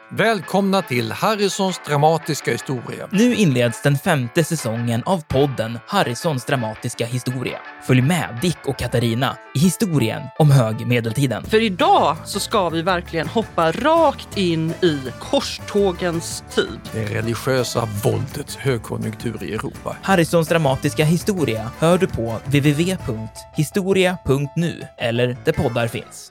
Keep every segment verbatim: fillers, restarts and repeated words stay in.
Välkomna till Harrisons dramatiska historia. Nu inleds den femte säsongen av podden Harrisons dramatiska historia. Följ med Dick och Katarina i historien om högmedeltiden. För idag så ska vi verkligen hoppa rakt in i korstågens tid. Det religiösa våldets högkonjunktur i Europa. Harrisons dramatiska historia hör du på w w w punkt historia punkt nu eller där poddar finns.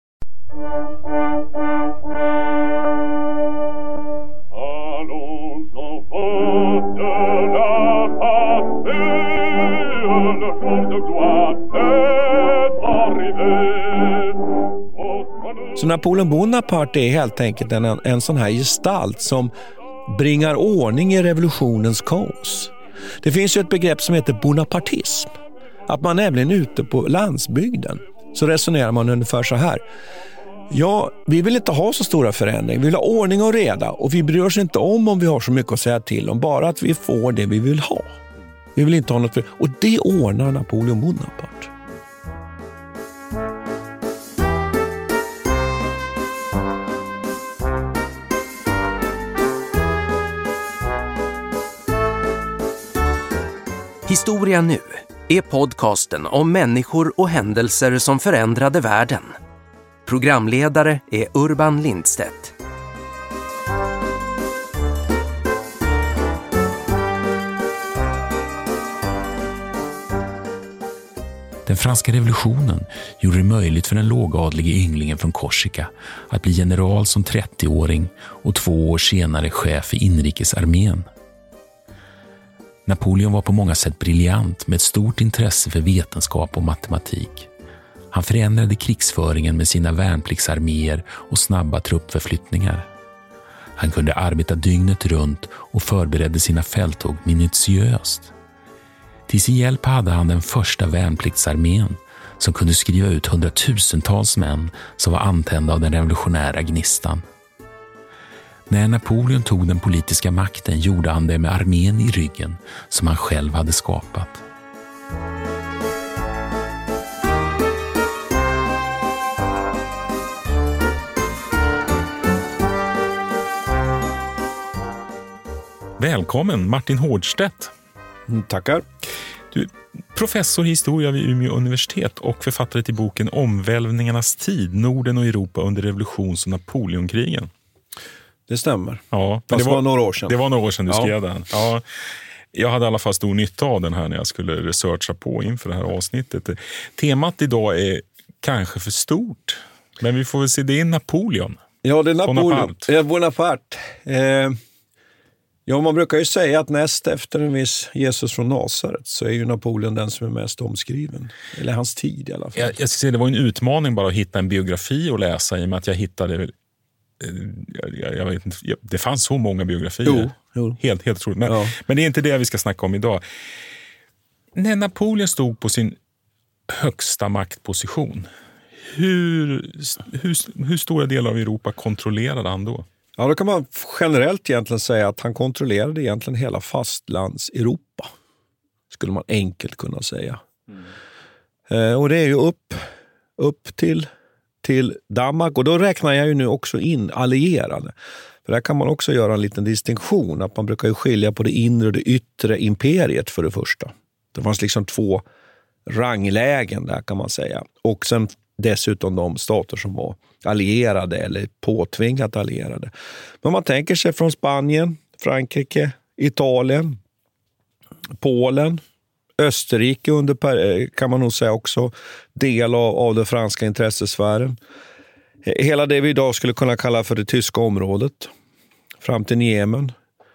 Så Napoleon Bonaparte är helt enkelt en, en sån här gestalt som bringar ordning i revolutionens kaos. Det finns ju ett begrepp som heter bonapartism. Att man nämligen ute på landsbygden så resonerar man ungefär så här. Ja, vi vill inte ha så stora förändringar. Vi vill ha ordning och reda och vi bryr oss inte om om vi har så mycket att säga till om. Bara att vi får det vi vill ha. Vi vill inte ha något för... Och det ordnar Napoleon Bonaparte. Historia nu är podcasten om människor och händelser som förändrade världen. Programledare är Urban Lindstedt. Den franska revolutionen gjorde det möjligt för den lågadlige ynglingen från Korsika att bli general som trettioåring och två år senare chef i inrikesarmén. Napoleon var på många sätt briljant med ett stort intresse för vetenskap och matematik. Han förändrade krigsföringen med sina värnpliktsarméer och snabba truppförflyttningar. Han kunde arbeta dygnet runt och förberedde sina fälttåg minutiöst. Till sin hjälp hade han den första värnpliktsarmén som kunde skriva ut hundratusentals män som var antända av den revolutionära gnistan. När Napoleon tog den politiska makten gjorde han det med armén i ryggen som han själv hade skapat. Välkommen Martin Hårdstedt. Mm, tackar. Du, professor i historia vid Umeå universitet och författare till boken Omvälvningarnas tid, Norden och Europa under revolutions- och Napoleonkrigen. Det stämmer. Ja, det var, var några år sedan. Det var några år sedan du ja. skrev den. Ja, jag hade i alla fall stor nytta av den här när jag skulle researcha på inför det här avsnittet. Temat idag är kanske för stort, men vi får väl se, det är Napoleon. Ja, det är Napoleon. Bonaparte. Ja, Bonaparte. Eh, ja, man brukar ju säga att näst efter en viss Jesus från Nasaret så är ju Napoleon den som är mest omskriven. Eller hans tid i alla fall. Jag, jag ska säga, det var en utmaning bara att hitta en biografi och läsa i och med att jag hittade... Jag, jag vet inte, det fanns så många biografier. Jo, jo. Helt, helt troligt. Men, ja. men det är inte det vi ska snacka om idag. När Napoleon stod på sin högsta maktposition, hur, hur, hur stora delar av Europa kontrollerade han då? Ja, då kan man generellt egentligen säga att han kontrollerade egentligen hela fastlands-Europa. Skulle man enkelt kunna säga. Mm. Eh, och det är ju upp, upp till... till Danmark, och då räknar jag ju nu också in allierade. För där kan man också göra en liten distinktion, att man brukar ju skilja på det inre och det yttre imperiet för det första. Det fanns liksom två ranglägen där kan man säga. Och sen dessutom de stater som var allierade eller påtvingat allierade. Men man tänker sig från Spanien, Frankrike, Italien, Polen, Österrike under, kan man nog säga också, del av, av den franska intressesfären. Hela det vi idag skulle kunna kalla för det tyska området. Fram till Jemen.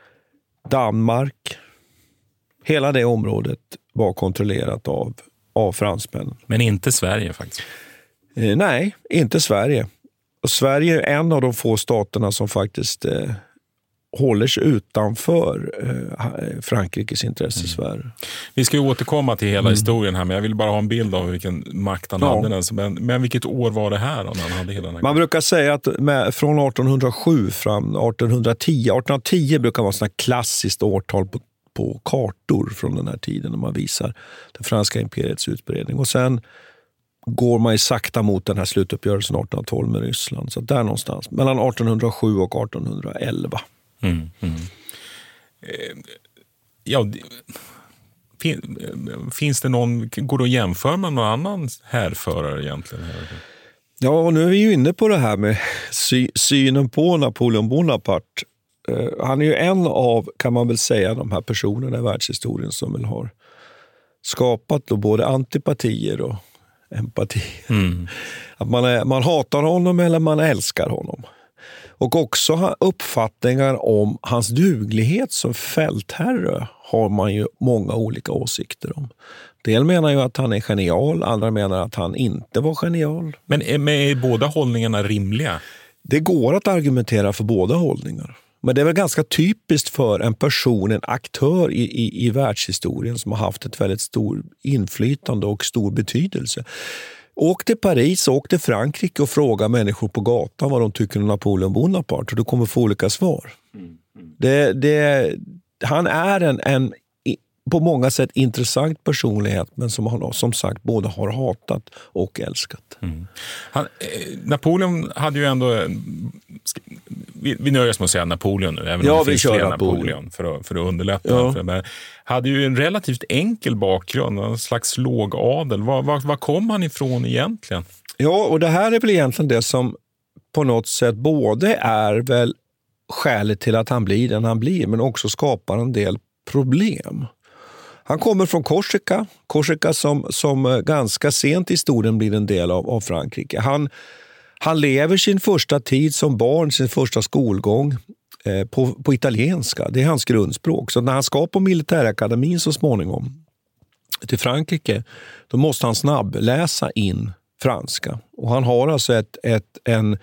Danmark. Hela det området var kontrollerat av, av fransmännen. Men inte Sverige faktiskt. Eh, nej, inte Sverige. Och Sverige är en av de få staterna som faktiskt... Eh, håller sig utanför eh, Frankrikes intressesfär. Mm. Vi ska ju återkomma till hela mm. historien här, men jag vill bara ha en bild av vilken makt han ja. hade. Men, men vilket år var det här då, när han hade hela den här? Man brukar säga att med, från artonhundrasju fram artonhundratio, artonhundratio brukar vara sådana klassiskt årtal på, på kartor från den här tiden när man visar det franska imperiets utbredning. Och sen går man ju sakta mot den här slutuppgörelsen artonhundratolv med Ryssland. Så där någonstans, mellan artonhundrasju och artonhundraelva. Mm, mm. Eh, ja, fin, finns det någon, går det att jämföra med någon annan härförare egentligen? Ja, och nu är vi ju inne på det här med sy- synen på Napoleon Bonaparte. Uh, han är ju en av, kan man väl säga, de här personerna i världshistorien som väl har skapat då både antipatier och empati. Mm. Att man, är, man hatar honom eller man älskar honom. Och också uppfattningar om hans duglighet som fältherre har man ju många olika åsikter om. Del menar ju att han är genial, andra menar att han inte var genial. Men är, är båda hållningarna rimliga? Det går att argumentera för båda hållningar. Men det är väl ganska typiskt för en person, en aktör i, i, i världshistorien som har haft ett väldigt stort inflytande och stor betydelse. Åk till Paris, åk till Frankrike och fråga människor på gatan vad de tycker om Napoleon Bonaparte och du kommer få olika svar. Mm, mm. Det, det, han är en, en på många sätt intressant personlighet, men som han som sagt både har hatat och älskat. Mm. Han, eh, Napoleon hade ju ändå, vi, vi nöjer oss med att säga Napoleon nu, även ja, om det vi finns kör fler Napoleon, Napoleon för, att, för att underlätta. Ja. För det, hade ju en relativt enkel bakgrund, en slags lågadel. Var, var, var kom han ifrån egentligen? Ja, och det här är väl egentligen det som på något sätt både är väl skälet till att han blir den han blir, men också skapar en del problem. Han kommer från Korsika, Korsika som, som ganska sent i historien blir en del av, av Frankrike. Han, han lever sin första tid som barn, sin första skolgång eh, på, på italienska. Det är hans grundspråk. Så när han ska på militärakademin så småningom till Frankrike, då måste han snabbläsa in franska. Och han har alltså ett, ett, en...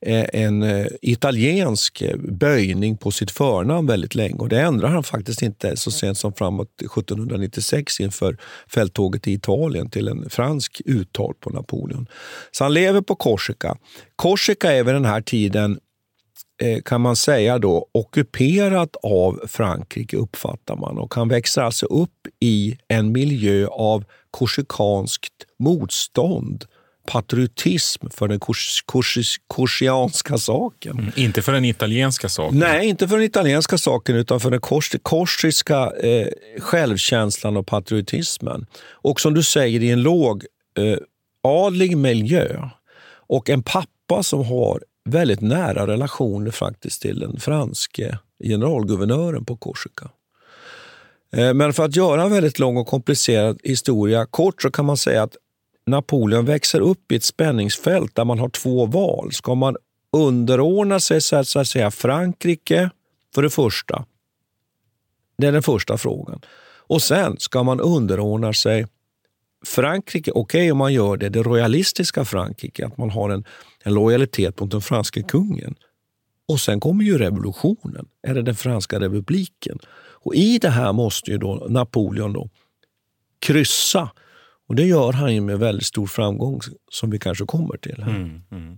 en italiensk böjning på sitt förnamn väldigt länge. Och det ändrar han faktiskt inte så sent som framåt sjuttonhundranittiosex inför fälttåget i Italien till en fransk uttal på Napoleon. Så han lever på Korsika. Korsika är vid den här tiden, kan man säga då, ockuperat av Frankrike, uppfattar man. Och han växer alltså upp i en miljö av korsikanskt motstånd, patriotism för den kors, kors, korsianska saken. Mm, inte för den italienska saken. Nej, inte för den italienska saken utan för den kors, korsiska eh, självkänslan och patriotismen. Och som du säger, i en låg eh, adlig miljö och en pappa som har väldigt nära relationer faktiskt till den franske generalguvernören på Korsika. Eh, men för att göra en väldigt lång och komplicerad historia kort så kan man säga att Napoleon växer upp i ett spänningsfält där man har två val. Ska man underordna sig så att säga Frankrike för det första? Det är den första frågan. Och sen ska man underordna sig Frankrike, okej okay, om man gör det, det royalistiska Frankrike, att man har en, en lojalitet mot den franska kungen. Och sen kommer ju revolutionen, eller den franska republiken. Och i det här måste ju då Napoleon då kryssa. Och det gör han ju med väldigt stor framgång som vi kanske kommer till här. Mm, mm.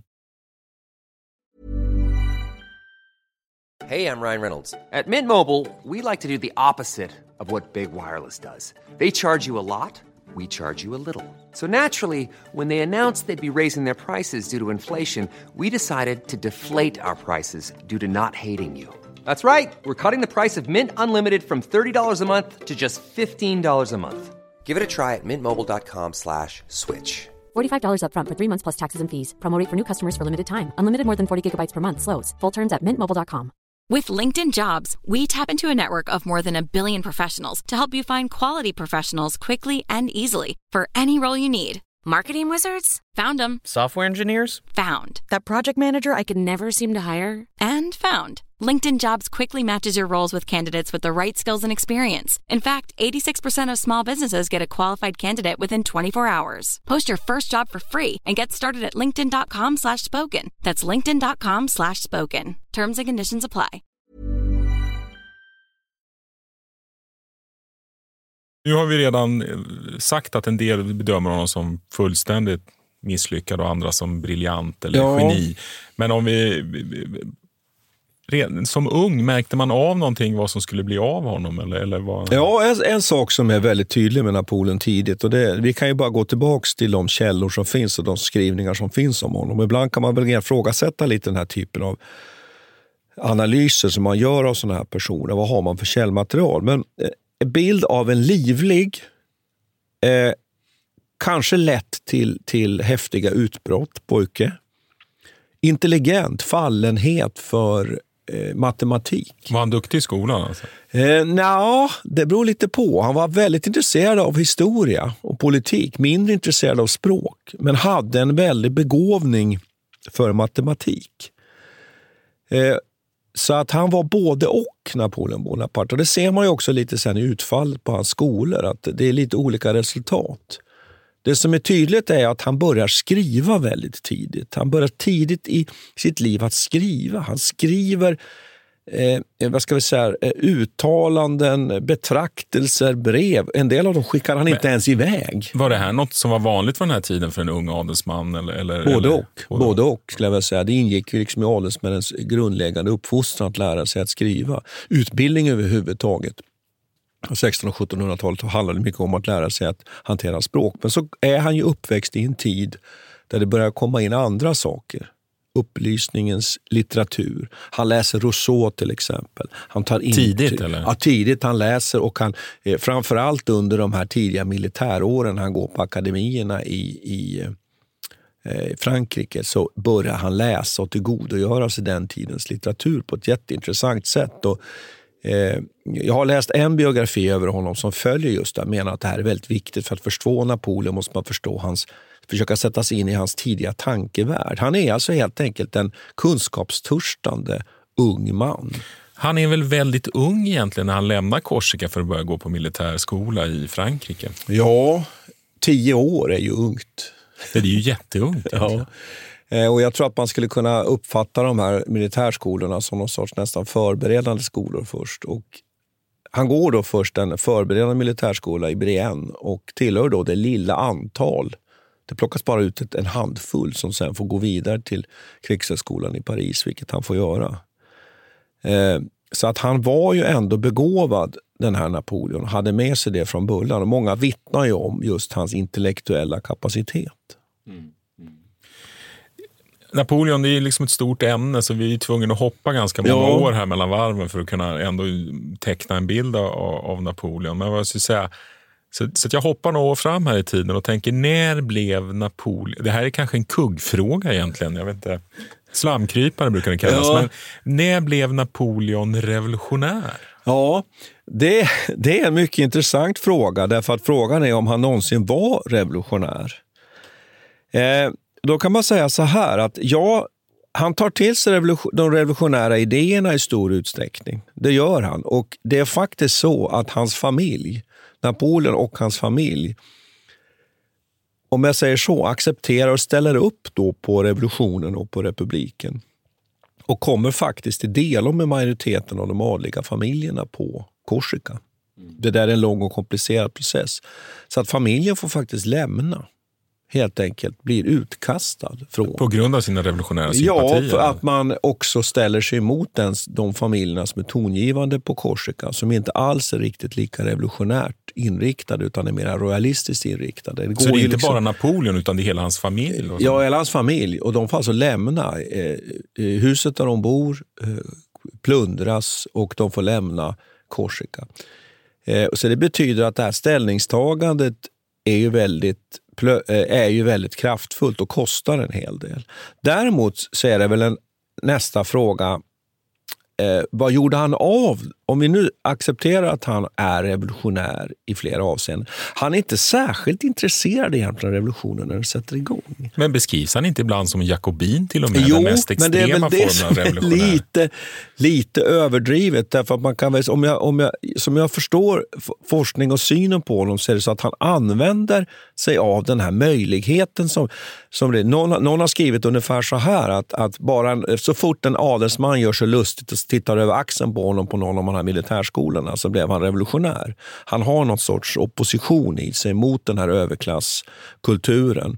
Hey, I'm Ryan Reynolds. At Mint Mobile, we like to do the opposite of what Big Wireless does. They charge you a lot, we charge you a little. So naturally, when they announced they'd be raising their prices due to inflation, we decided to deflate our prices due to not hating you. That's right. We're cutting the price of Mint Unlimited from thirty dollars a month to just fifteen dollars a month. Give it a try at mintmobile.com slash switch. forty-five dollars up front for three months plus taxes and fees. Promo rate for new customers for limited time. Unlimited more than forty gigabytes per month slows. Full terms at mint mobile dot com. With LinkedIn Jobs, we tap into a network of more than a billion professionals to help you find quality professionals quickly and easily for any role you need. Marketing wizards? Found them. Software engineers? Found. That project manager I could never seem to hire? And found. LinkedIn Jobs quickly matches your roles with candidates with the right skills and experience. In fact, eighty-six percent of small businesses get a qualified candidate within twenty-four hours. Post your first job for free and get started at linkedin.com slash spoken. That's linkedin.com slash spoken. Terms and conditions apply. Nu har vi redan sagt att en del bedömer honom som fullständigt misslyckad och andra som briljant eller ja. geni. Men om vi som ung, märkte man av någonting vad som skulle bli av honom? Eller, eller vad? Ja, en, en sak som är väldigt tydlig med Napoleon tidigt, och det, vi kan ju bara gå tillbaks till de källor som finns och de skrivningar som finns om honom. Ibland kan man väl ifrågasätta lite den här typen av analyser som man gör av sådana här personer. Vad har man för källmaterial? Men en bild av en livlig, eh, kanske lätt till, till häftiga utbrott pojke. Intelligent, fallenhet för eh, matematik. Var han duktig i skolan alltså? Eh, Nja, det beror lite på. Han var väldigt intresserad av historia och politik. Mindre intresserad av språk. Men hade en väldig begåvning för matematik. Eh, så att han var både och Napoleon Bonaparte. Och det ser man ju också lite sen i utfallet på hans skolor. Att det är lite olika resultat. Det som är tydligt är att han börjar skriva väldigt tidigt. Han börjar tidigt i sitt liv att skriva. Han skriver eh, vad ska vi säga, uttalanden, betraktelser, brev. En del av dem skickar han Men, inte ens iväg. Var det här något som var vanligt för den här tiden för en ung adelsman? Eller, eller, både eller? och. Både, både och skulle jag vilja säga. Det ingick ju liksom i adelsmännens grundläggande uppfostran att lära sig att skriva. Utbildning överhuvudtaget. sextonhundra- och sjuttonhundratalet handlade mycket om att lära sig att hantera språk. Men så är han ju uppväxt i en tid där det börjar komma in andra saker. Upplysningens litteratur. Han läser Rousseau till exempel. Han tar in tidigt eller? Ja, tidigt han läser och han, eh, framförallt under de här tidiga militäråren han går på akademierna i, i eh, Frankrike så börjar han läsa och tillgodogöra sig den tidens litteratur på ett jätteintressant sätt. Och jag har läst en biografi över honom som följer just det. Menar att det här är väldigt viktigt för att förstå Napoleon måste man förstå hans, försöka sätta sig in i hans tidiga tankevärld. Han är alltså helt enkelt en kunskapstörstande ung man. Han är väl väldigt ung egentligen när han lämnar Korsika för att börja gå på militärskola i Frankrike? Ja, tio år är ju ungt. Det är ju jätteungt. Ja. Och jag tror att man skulle kunna uppfatta de här militärskolorna som någon sorts nästan förberedande skolor först. Och han går då först en förberedande militärskola i Brienne och tillhör då det lilla antal. Det plockas bara ut ett, en handfull som sen får gå vidare till krigshögskolan i Paris, vilket han får göra. Eh, så att han var ju ändå begåvad, den här Napoleon, hade med sig det från början. Och många vittnar ju om just hans intellektuella kapacitet. Mm. Napoleon, det är liksom ett stort ämne så vi är tvungna att hoppa ganska många ja. år här mellan varven för att kunna ändå teckna en bild av, av Napoleon. Men vad ska jag säga, så, så att jag hoppar några år fram här i tiden och tänker, när blev Napoleon, det här är kanske en kuggfråga egentligen, jag vet inte, slamkrypare brukar det kallas, ja. Men när blev Napoleon revolutionär? Ja, det, det är en mycket intressant fråga därför att frågan är om han någonsin var revolutionär. Eh, Då kan man säga så här att ja, han tar till sig revolution, de revolutionära idéerna i stor utsträckning. Det gör han. Och det är faktiskt så att hans familj, Napoleon och hans familj, om jag säger så, accepterar och ställer upp då på revolutionen och på republiken. Och kommer faktiskt till del med majoriteten av de adliga familjerna på Korsika. Det där är en lång och komplicerad process. Så att familjen får faktiskt lämna. Helt enkelt blir utkastad från. På grund av sina revolutionära sympatier? Ja, för att man också ställer sig emot den, de familjerna som är tongivande på Korsika, som inte alls är riktigt lika revolutionärt inriktade utan är mer royalistiskt inriktade. Det så det är inte liksom bara Napoleon utan det är hela hans familj? Ja, hela hans familj. Och de får alltså lämna eh, huset där de bor, eh, plundras och de får lämna Korsika. Eh, så det betyder att det här ställningstagandet är ju väldigt är ju väldigt kraftfullt och kostar en hel del. Däremot så är det väl en nästa fråga, eh, vad gjorde han av, om vi nu accepterar att han är revolutionär i flera avseenden. Han är inte särskilt intresserad egentligen av revolutionen när den sätter igång. Men beskrivs han inte ibland som en jakobin till och med? Jo, den mest extrema formen av revolutionär? Lite, lite överdrivet därför att man kan väl, om jag, om jag, som jag förstår forskning och synen på honom så är det så att han använder sig av den här möjligheten som, som det, någon, någon har skrivit ungefär så här att, att bara en, så fort en adelsman gör sig lustigt och tittar över axeln på honom på någon av de här militärskolorna så blev han revolutionär. Han har något sorts opposition i sig mot den här överklasskulturen.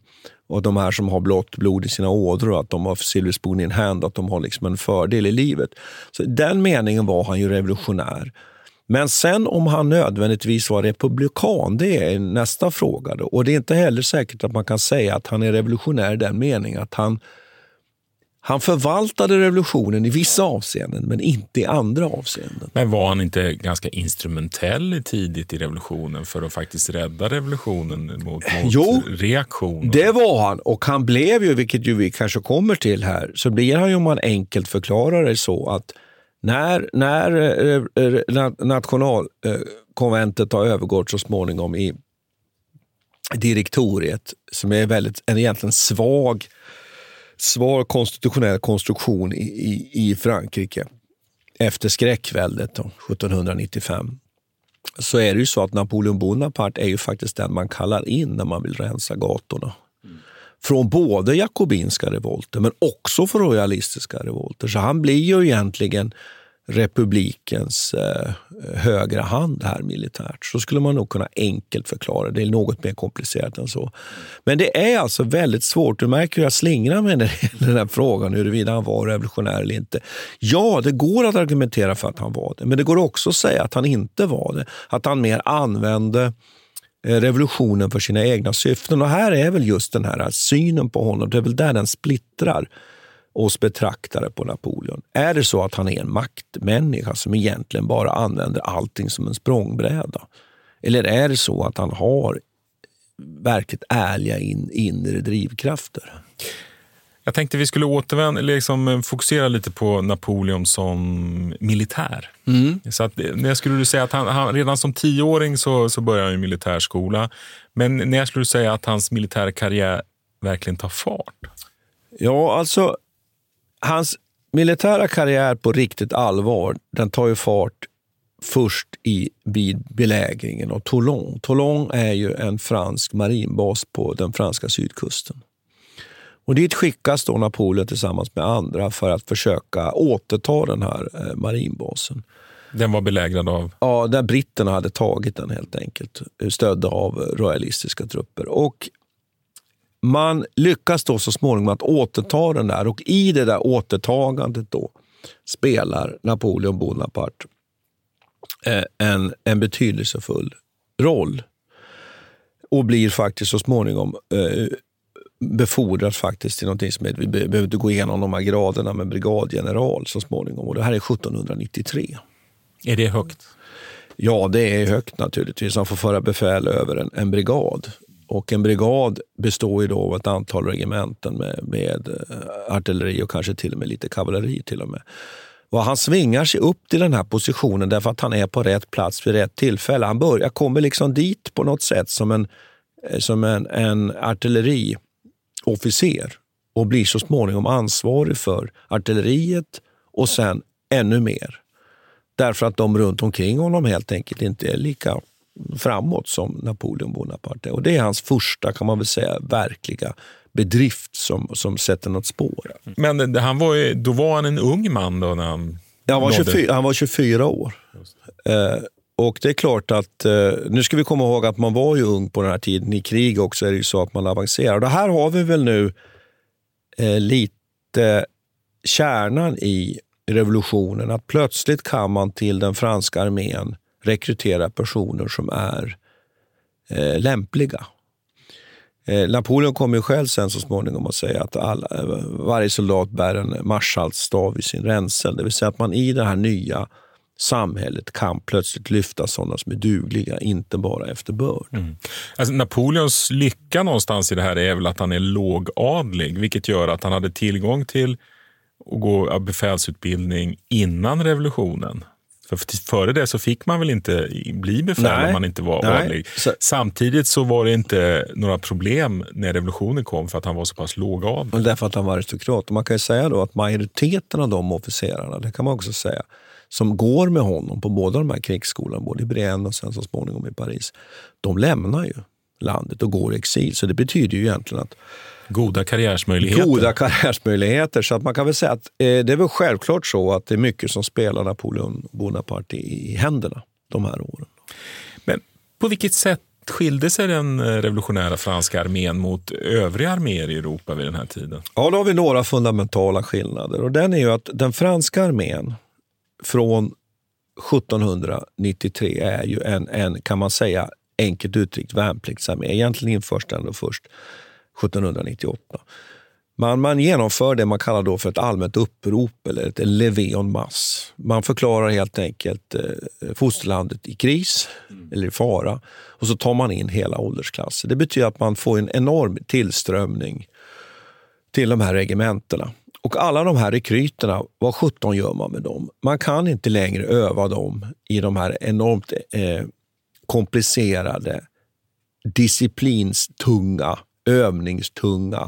och de här som har blått blod i sina ådror, att de har silver spoon in hand, att de har liksom en fördel i livet. Så i den meningen var han ju revolutionär. Men sen om han nödvändigtvis var republikan, det är nästa fråga då. Och det är inte heller säkert att man kan säga att han är revolutionär i den meningen att han, han förvaltade revolutionen i vissa avseenden men inte i andra avseenden. Men var han inte ganska instrumentell tidigt i revolutionen för att faktiskt rädda revolutionen mot, mot jo, reaktion? Det var han, och han blev ju, vilket ju vi kanske kommer till här, så blir han ju, om man enkelt förklarar det så, att När, när eh, nationalkonventet har övergått så småningom i direktoriet, som är väldigt, en egentligen svag, svag konstitutionell konstruktion i, i, i Frankrike efter skräckväldet då, sjuttonhundranittiofem, så är det ju så att Napoleon Bonaparte är ju faktiskt den man kallar in när man vill rensa gatorna. Mm. Från både jakobinska revolter men också från royalistiska revolter. Så han blir ju egentligen republikens eh, högra hand här militärt. Så skulle man nog kunna enkelt förklara. Det är något mer komplicerat än så. Men det är alltså väldigt svårt. Du märker hur jag slingrar med den här frågan huruvida han var revolutionär eller inte. Ja, det går att argumentera för att han var det. Men det går också att säga att han inte var det. Att han mer använde revolutionen för sina egna syften. Och här är väl just den här synen på honom. Det är väl där den splittrar oss betraktare på Napoleon. Är det så att han är en maktmänniska som egentligen bara använder allting som en språngbräda? Eller är det så att han har verkligt ärliga in, inre drivkrafter? Jag tänkte vi skulle återvända, liksom fokusera lite på Napoleon som militär. Mm. Så att, när skulle du säga att han, han redan som tioåring så, så började han i militärskola. Men när skulle du säga att hans militära karriär verkligen tar fart? Ja, alltså hans militära karriär på riktigt allvar, den tar ju fart först i vid belägringen av Toulon. Toulon är ju en fransk marinbas på den franska sydkusten. Och dit skickas då Napoleon tillsammans med andra för att försöka återta den här eh, marinbasen. Den var belägrad av? Ja, där britterna hade tagit den helt enkelt, stödda av royalistiska trupper. Och man lyckas då så småningom att återta den där, och i det där återtagandet då spelar Napoleon Bonaparte eh, en, en betydelsefull roll. Och blir faktiskt så småningom eh, befordrat faktiskt till någonting som är, vi behövde gå igenom de här graderna med brigadgeneral så småningom. Och det här är sjuttonhundranittiotre. Är det högt? Ja, det är högt naturligtvis. Han får föra befäl över en, en brigad. Och en brigad består ju då av ett antal regementen med, med artilleri och kanske till och med lite kavalleri till och med. Och han svingar sig upp till den här positionen därför att han är på rätt plats vid rätt tillfälle. Han börjar, kommer liksom dit på något sätt som en, som en, en artilleriofficer och blir så småningom ansvarig för artilleriet och sen ännu mer. Därför att de runt omkring honom helt enkelt inte är lika framåt som Napoleon Bonaparte. Och det är hans första, kan man väl säga, verkliga bedrift som, som sätter något spår. Men han var ju, då var han en ung man då när han... Ja, han, var tjugofyra, han var tjugofyra år. Eh, och det är klart att, eh, nu ska vi komma ihåg att man var ju ung på den här tiden. I krig också är det ju så att man avancerar. Och det här har vi väl nu eh, lite kärnan i revolutionen. Att plötsligt kan man till den franska armén rekrytera personer som är eh, lämpliga. Eh, Napoleon kommer ju själv sen så småningom att säga att alla, varje soldat bär en marskalkstav i sin ränsel. Det vill säga att man i det här nya samhället kan plötsligt lyfta sådana som är dugliga, inte bara efter börd. Mm. Alltså, Napoleons lycka någonstans i det här är väl att han är lågadlig, vilket gör att han hade tillgång till att gå befälsutbildning innan revolutionen. För före det så fick man väl inte bli befäl nej, om man inte var nej. adlig. Så, Samtidigt så var det inte några problem när revolutionen kom för att han var så pass lågadlig. Därför att han var aristokrat. Och man kan ju säga då att majoriteten av de officerarna, det kan man också säga, som går med honom på båda de här krigsskolorna, både i Brienne och sen så småningom i Paris, de lämnar ju landet och går i exil. Så det betyder ju egentligen att Goda karriärsmöjligheter. Goda karriärsmöjligheter. Så att man kan väl säga att eh, det är väl självklart så att det är mycket som spelar Napoleon Bonaparte i, i händerna de här åren. Men på vilket sätt Skilde sig den revolutionära franska armén mot övriga arméer i Europa vid den här tiden? Ja, då har vi några fundamentala skillnader. Och den är ju att den franska armén från sjuttonhundranittiotre är ju en, en kan man säga, enkelt uttryckt värnpliktsarmé. Egentligen införst ändå först sjuttonhundranittioåtta. Man, man genomför det man kallar då för ett allmänt upprop eller ett levé en masse. Man förklarar helt enkelt eh, fosterlandet i kris mm. eller i fara och så tar man in hela åldersklasser. Det betyder att man får en enorm tillströmning till de här regementerna. Och alla de här rekryterna, vad sjutton gör man med dem? Man kan inte längre öva dem i de här enormt eh, komplicerade, disciplinstunga, övningstunga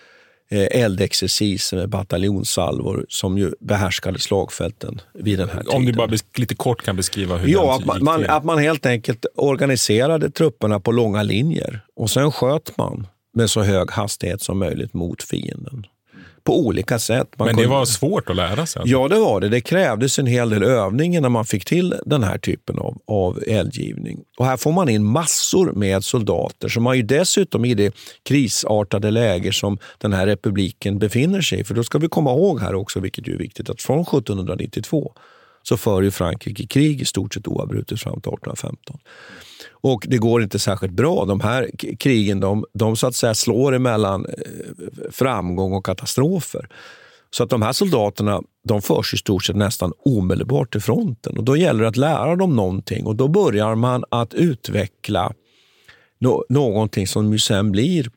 eldexerciser med bataljonssalvor som ju behärskade slagfälten vid den här tiden. Om du bara lite kort kan beskriva hur ja, att man, man, att man helt enkelt organiserade trupperna på långa linjer och sen sköt man med så hög hastighet som möjligt mot fienden. På olika sätt. Man Men det kunde... var svårt att lära sig? Ja, det var det. Det krävdes en hel del övning när man fick till den här typen av, av eldgivning. Och här får man in massor med soldater som man ju dessutom i det krisartade läge som den här republiken befinner sig i. För då ska vi komma ihåg här också, vilket är viktigt, att från sjuttonhundranittiotvå så för ju Frankrike krig i stort sett oavbrutet fram till artonhundrafemton. Och det går inte särskilt bra. De här krigen, de, de så att säga slår emellan framgång och katastrofer. Så att de här soldaterna, de förs i stort sett nästan omedelbart till fronten. Och då gäller det att lära dem någonting. Och då börjar man att utveckla no- någonting som ju sen blir,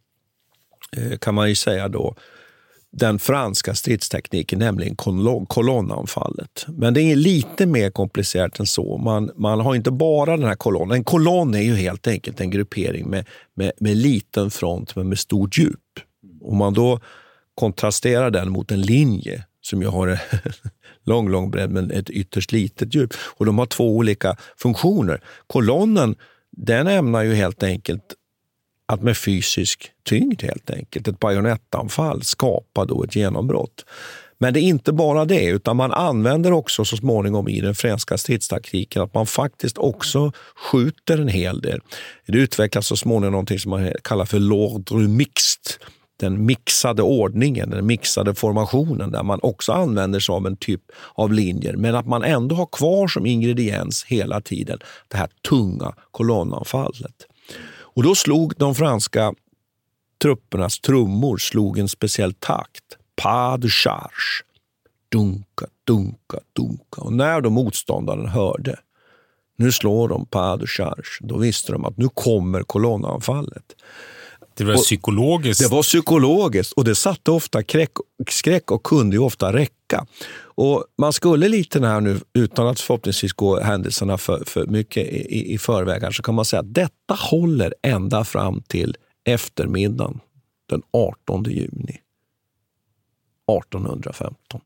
kan man ju säga då, den franska stridstekniken, nämligen kolon- kolonnanfallet. Men det är lite mer komplicerat än så. Man, man har inte bara den här kolonnen. En kolonn är ju helt enkelt en gruppering med, med, med liten front men med stort djup. Om man då kontrasterar den mot en linje som ju har en lång, lång bredd men ett ytterst litet djup. Och de har två olika funktioner. Kolonnen, den ämnar ju helt enkelt att med fysisk tyngd helt enkelt, ett bajonettanfall, skapa då ett genombrott. Men det är inte bara det, utan man använder också så småningom i den franska stridstaktiken att man faktiskt också skjuter en hel del. Det utvecklas så småningom någonting som man kallar för l'ordre mixte, den mixade ordningen, den mixade formationen där man också använder sig av en typ av linjer men att man ändå har kvar som ingrediens hela tiden det här tunga kolonnanfallet. Och då slog de franska truppernas trummor slog en speciell takt. Pas de charge. Dunka, dunka, dunka. Och när de motståndaren hörde, nu slår de pas de charge, då visste de att nu kommer kolonnanfallet. Det var och psykologiskt. Det var psykologiskt och det satte ofta kräck, skräck och kunde ju ofta räcka. Och man skulle lite här nu, utan att förhoppningsvis gå händelserna för, för mycket i, i förväg, så kan man säga att detta håller ända fram till eftermiddagen den artonde juni artonhundrafemton.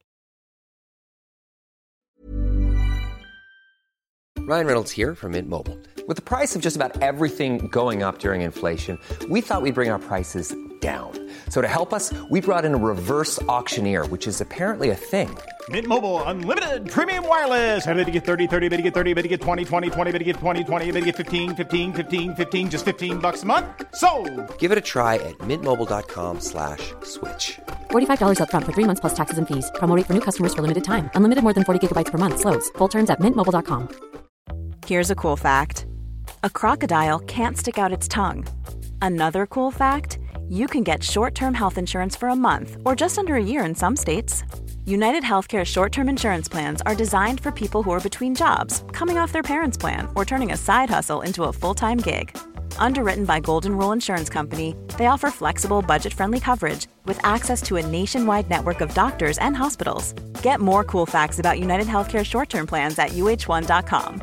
Ryan Reynolds here from Mint Mobile. With the price of just about everything going up during inflation, we thought we'd bring our prices down. So to help us, we brought in a reverse auctioneer, which is apparently a thing. Mint Mobile Unlimited Premium Wireless. How to get thirty, thirty, how to get thirty, how to get twenty, twenty, twenty, how to get twenty, twenty, how to get fifteen, fifteen, fifteen, fifteen, just fifteen bucks a month? Sold! Give it a try at mintmobile.com slash switch. forty-five dollars up front for three months plus taxes and fees. Promo rate for new customers for limited time. Unlimited more than forty gigabytes per month. Slows full terms at mint mobile dot com. Here's a cool fact. A crocodile can't stick out its tongue. Another cool fact, you can get short-term health insurance for a month or just under a year in some states. United Healthcare short-term insurance plans are designed for people who are between jobs, coming off their parents' plan, or turning a side hustle into a full-time gig. Underwritten by Golden Rule Insurance Company, they offer flexible, budget-friendly coverage with access to a nationwide network of doctors and hospitals. Get more cool facts about United Healthcare short-term plans at U H one dot com.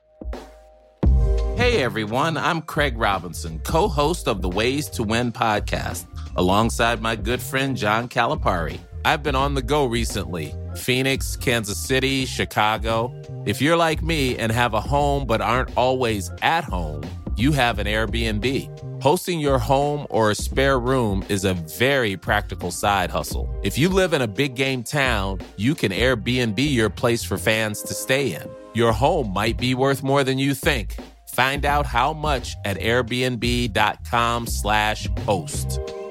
Hey everyone, I'm Craig Robinson, co-host of the Ways to Win podcast, alongside my good friend John Calipari. I've been on the go recently. Phoenix, Kansas City, Chicago. If you're like me and have a home but aren't always at home, you have an Airbnb. Hosting your home or a spare room is a very practical side hustle. If you live in a big game town, you can Airbnb your place for fans to stay in. Your home might be worth more than you think. Find out how much at airbnb.com slash host.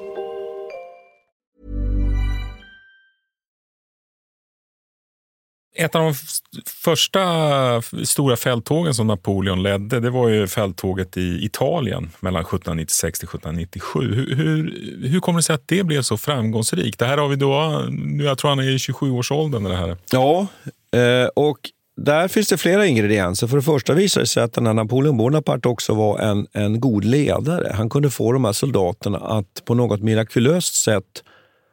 Ett av de f- första stora fälttågen som Napoleon ledde, det var ju fälttåget i Italien mellan sjuttonhundranittiosex till sjuttonhundranittiosju. Hur, hur, hur kommer det sig att det blev så framgångsrikt? Det här har vi då, nu jag tror han är i tjugosju-årsåldern det här. Ja, och där finns det flera ingredienser. För det första visar det sig att den här Napoleon Bonaparte också var en, en god ledare. Han kunde få de här soldaterna att på något mirakulöst sätt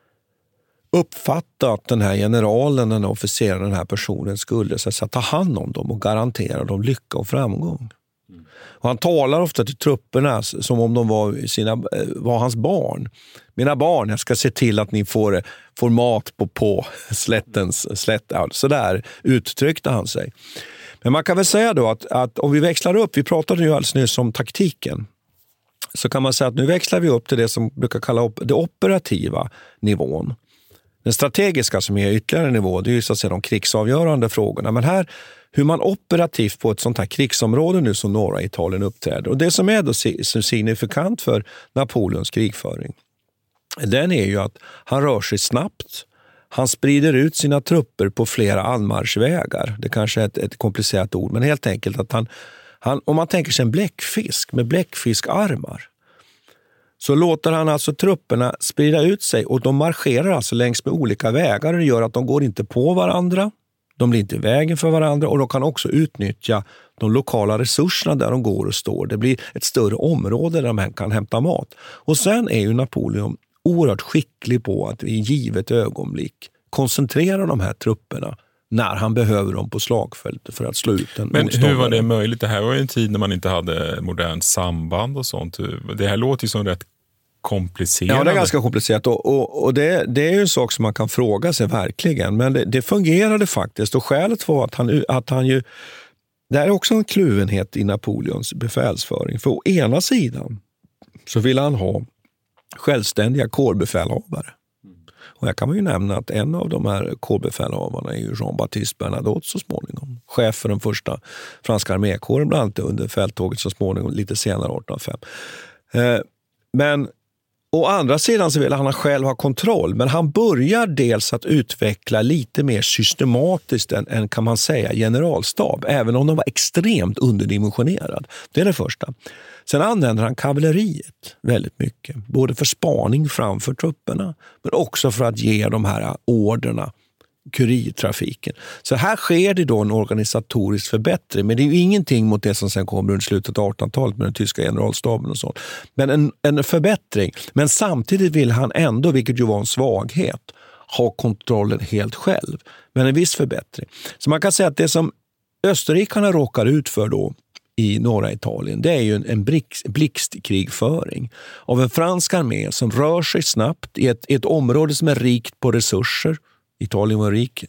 uppfatta att den här generalen, den officeren, den här personen skulle så att säga, ta hand om dem och garantera dem lycka och framgång. Mm. Och han talar ofta till trupperna som om de var, sina, var hans barn. Mina barn, jag ska se till att ni får, får mat på, på slättens slätt. Så där uttryckte han sig. Men man kan väl säga då att, att om vi växlar upp, vi pratade ju alldeles nyss om taktiken, så kan man säga att nu växlar vi upp till det som brukar kalla upp det operativa nivån. Den strategiska som är ytterligare nivå, det är ju så att säga de krigsavgörande frågorna. Men här, hur man operativt på ett sånt här krigsområde nu som norra Italien uppträder. Och det som är då signifikant för Napoleons krigföring, den är ju att han rör sig snabbt. Han sprider ut sina trupper på flera anmarschvägar. Det kanske är ett, ett komplicerat ord, men helt enkelt att han, han, om man tänker sig en bläckfisk med bläckfiskarmar, så låter han alltså trupperna sprida ut sig och de marscherar alltså längs med olika vägar. Det gör att de går inte på varandra, de blir inte i vägen för varandra och de kan också utnyttja de lokala resurserna där de går och står. Det blir ett större område där de kan hämta mat. Och sen är ju Napoleon oerhört skicklig på att i givet ögonblick koncentrera de här trupperna när han behöver dem på slagfältet för att slå ut en Men motståndare. Hur var det möjligt? Det här var ju en tid när man inte hade modernt samband och sånt. Det här låter ju som rätt komplicerat. Ja, det är ganska komplicerat och, och, och det, det är ju en sak som man kan fråga sig verkligen. Men det, det fungerade faktiskt och skälet var att han, att han ju... Det är också en kluvenhet i Napoleons befälsföring. För å ena sidan så vill han ha självständiga kårbefälhavare. Och här kan man ju nämna att en av de här kårbefälhavarna är ju Jean-Baptiste Bernadotte så småningom. Chef för den första franska armékåren bland annat under fälttåget så småningom lite senare arton noll fem. Eh, men å andra sidan så vill han själv ha kontroll. Men han börjar dels att utveckla lite mer systematiskt än, än kan man säga generalstab. Även om de var extremt underdimensionerad. Det är det första. Sen använder han kavalleriet väldigt mycket. Både för spaning framför trupperna men också för att ge de här orderna, kurirtrafiken. Så här sker det då en organisatorisk förbättring. Men det är ju ingenting mot det som sen kommer under slutet av artonhundratalet med den tyska generalstaben och sånt. Men en, en förbättring. Men samtidigt vill han ändå, vilket ju var en svaghet, ha kontrollen helt själv. Men en viss förbättring. Så man kan säga att det som österrikarna råkar ut för då i norra Italien, det är ju en, en blixtkrigföring av en fransk armé som rör sig snabbt i ett, ett område som är rikt på resurser. Italien var rik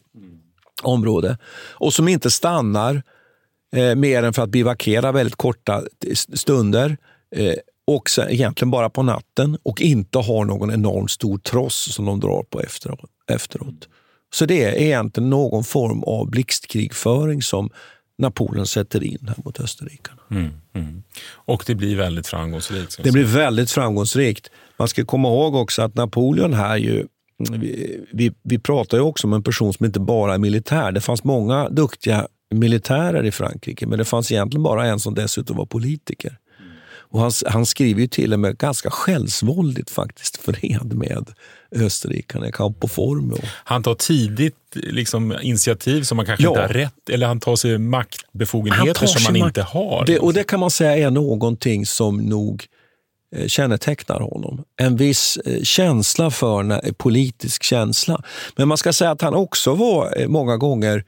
område. Och som inte stannar eh, mer än för att bivakera väldigt korta stunder eh, och sen, egentligen bara på natten och inte har någon enormt stor tross som de drar på efteråt. efteråt. Så det är egentligen någon form av blixtkrigföring som Napoleon sätter in här mot österrikarna. Mm, mm. Och det blir väldigt framgångsrikt. Det blir väldigt framgångsrikt. Man ska komma ihåg också att Napoleon här ju, vi, vi, vi pratar ju också om en person som inte bara är militär. Det fanns många duktiga militärer i Frankrike, men det fanns egentligen bara en som dessutom var politiker. Och han, han skriver ju till och med ganska självsvåldigt faktiskt fred med österrikarna i Campo Formio. Han tar tidigt liksom, initiativ som man kanske ja. inte har rätt, eller han tar sig maktbefogenheter tar som man makt- inte har. Det, och det kan man säga är någonting som nog eh, kännetecknar honom. En viss eh, känsla för när, politisk känsla. Men man ska säga att han också var eh, många gånger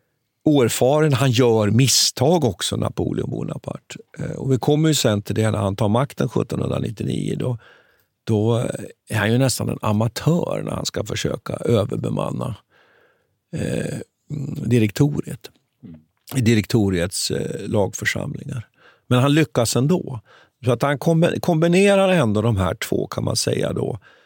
oerfaren. Han gör misstag också, Napoleon Bonaparte. Och vi kommer ju sen till det när han tar makten sjuttonhundranittionio. Då, då är han ju nästan en amatör när han ska försöka överbemanna eh, direktoriet. Direktoriets eh, lagförsamlingar. Men han lyckas ändå. Så att han kombinerar ändå de här två, kan man säga då.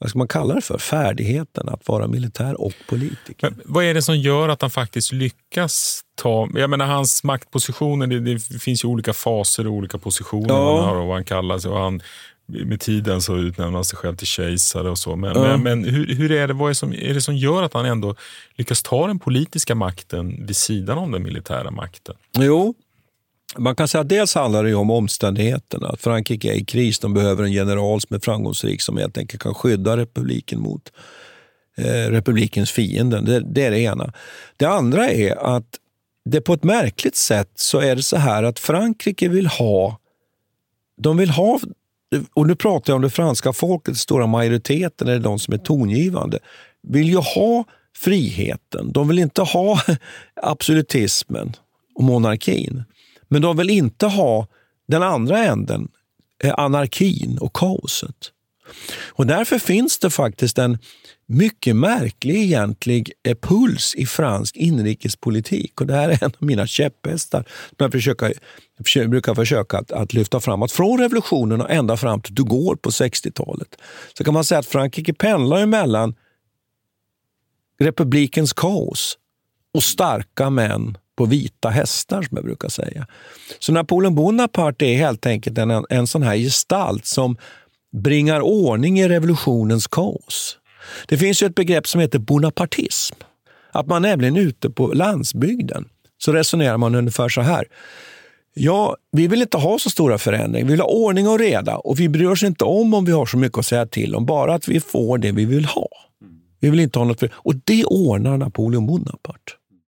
vad ska man kalla det för, färdigheten att vara militär och politiker. Men vad är det som gör att han faktiskt lyckas ta, jag menar hans maktpositioner, det, det finns ju olika faser och olika positioner ja. han har och vad han kallar sig, och han med tiden så utnämner han sig själv till kejsare och så. Men, ja. men, men hur, hur är det, vad är, som, är det som gör att han ändå lyckas ta den politiska makten vid sidan om den militära makten? Jo, man kan säga att dels handlar det ju om omständigheterna. Att Frankrike är i kris, de behöver en general som är framgångsrik som helt enkelt kan skydda republiken mot eh, republikens fienden. Det, det är det ena. Det andra är att det på ett märkligt sätt så är det så här att Frankrike vill ha, de vill ha, och nu pratar jag om det franska folket, stora majoriteten är de som är tongivande, vill ju ha friheten. De vill inte ha absolutismen och monarkin. Men de vill inte ha den andra änden, anarkin och kaoset. Och därför finns det faktiskt en mycket märklig egentlig puls i fransk inrikespolitik. Och det här är en av mina käpphästar som jag försöker, jag brukar försöka att, att lyfta fram. Att från revolutionen och ända fram till de Gaulle på sextiotalet så kan man säga att Frankrike pendlar emellan republikens kaos och starka män på vita hästar, som jag brukar säga. Så Napoleon Bonaparte är helt enkelt en, en sån här gestalt som bringar ordning i revolutionens kaos. Det finns ju ett begrepp som heter bonapartism. Att man nämligen ute på landsbygden så resonerar man ungefär så här. Ja, vi vill inte ha så stora förändringar. Vi vill ha ordning och reda och vi bryr oss inte om om vi har så mycket att säga till om. Bara att vi får det vi vill ha. Vi vill inte ha något för... Och det ordnar Napoleon Bonaparte.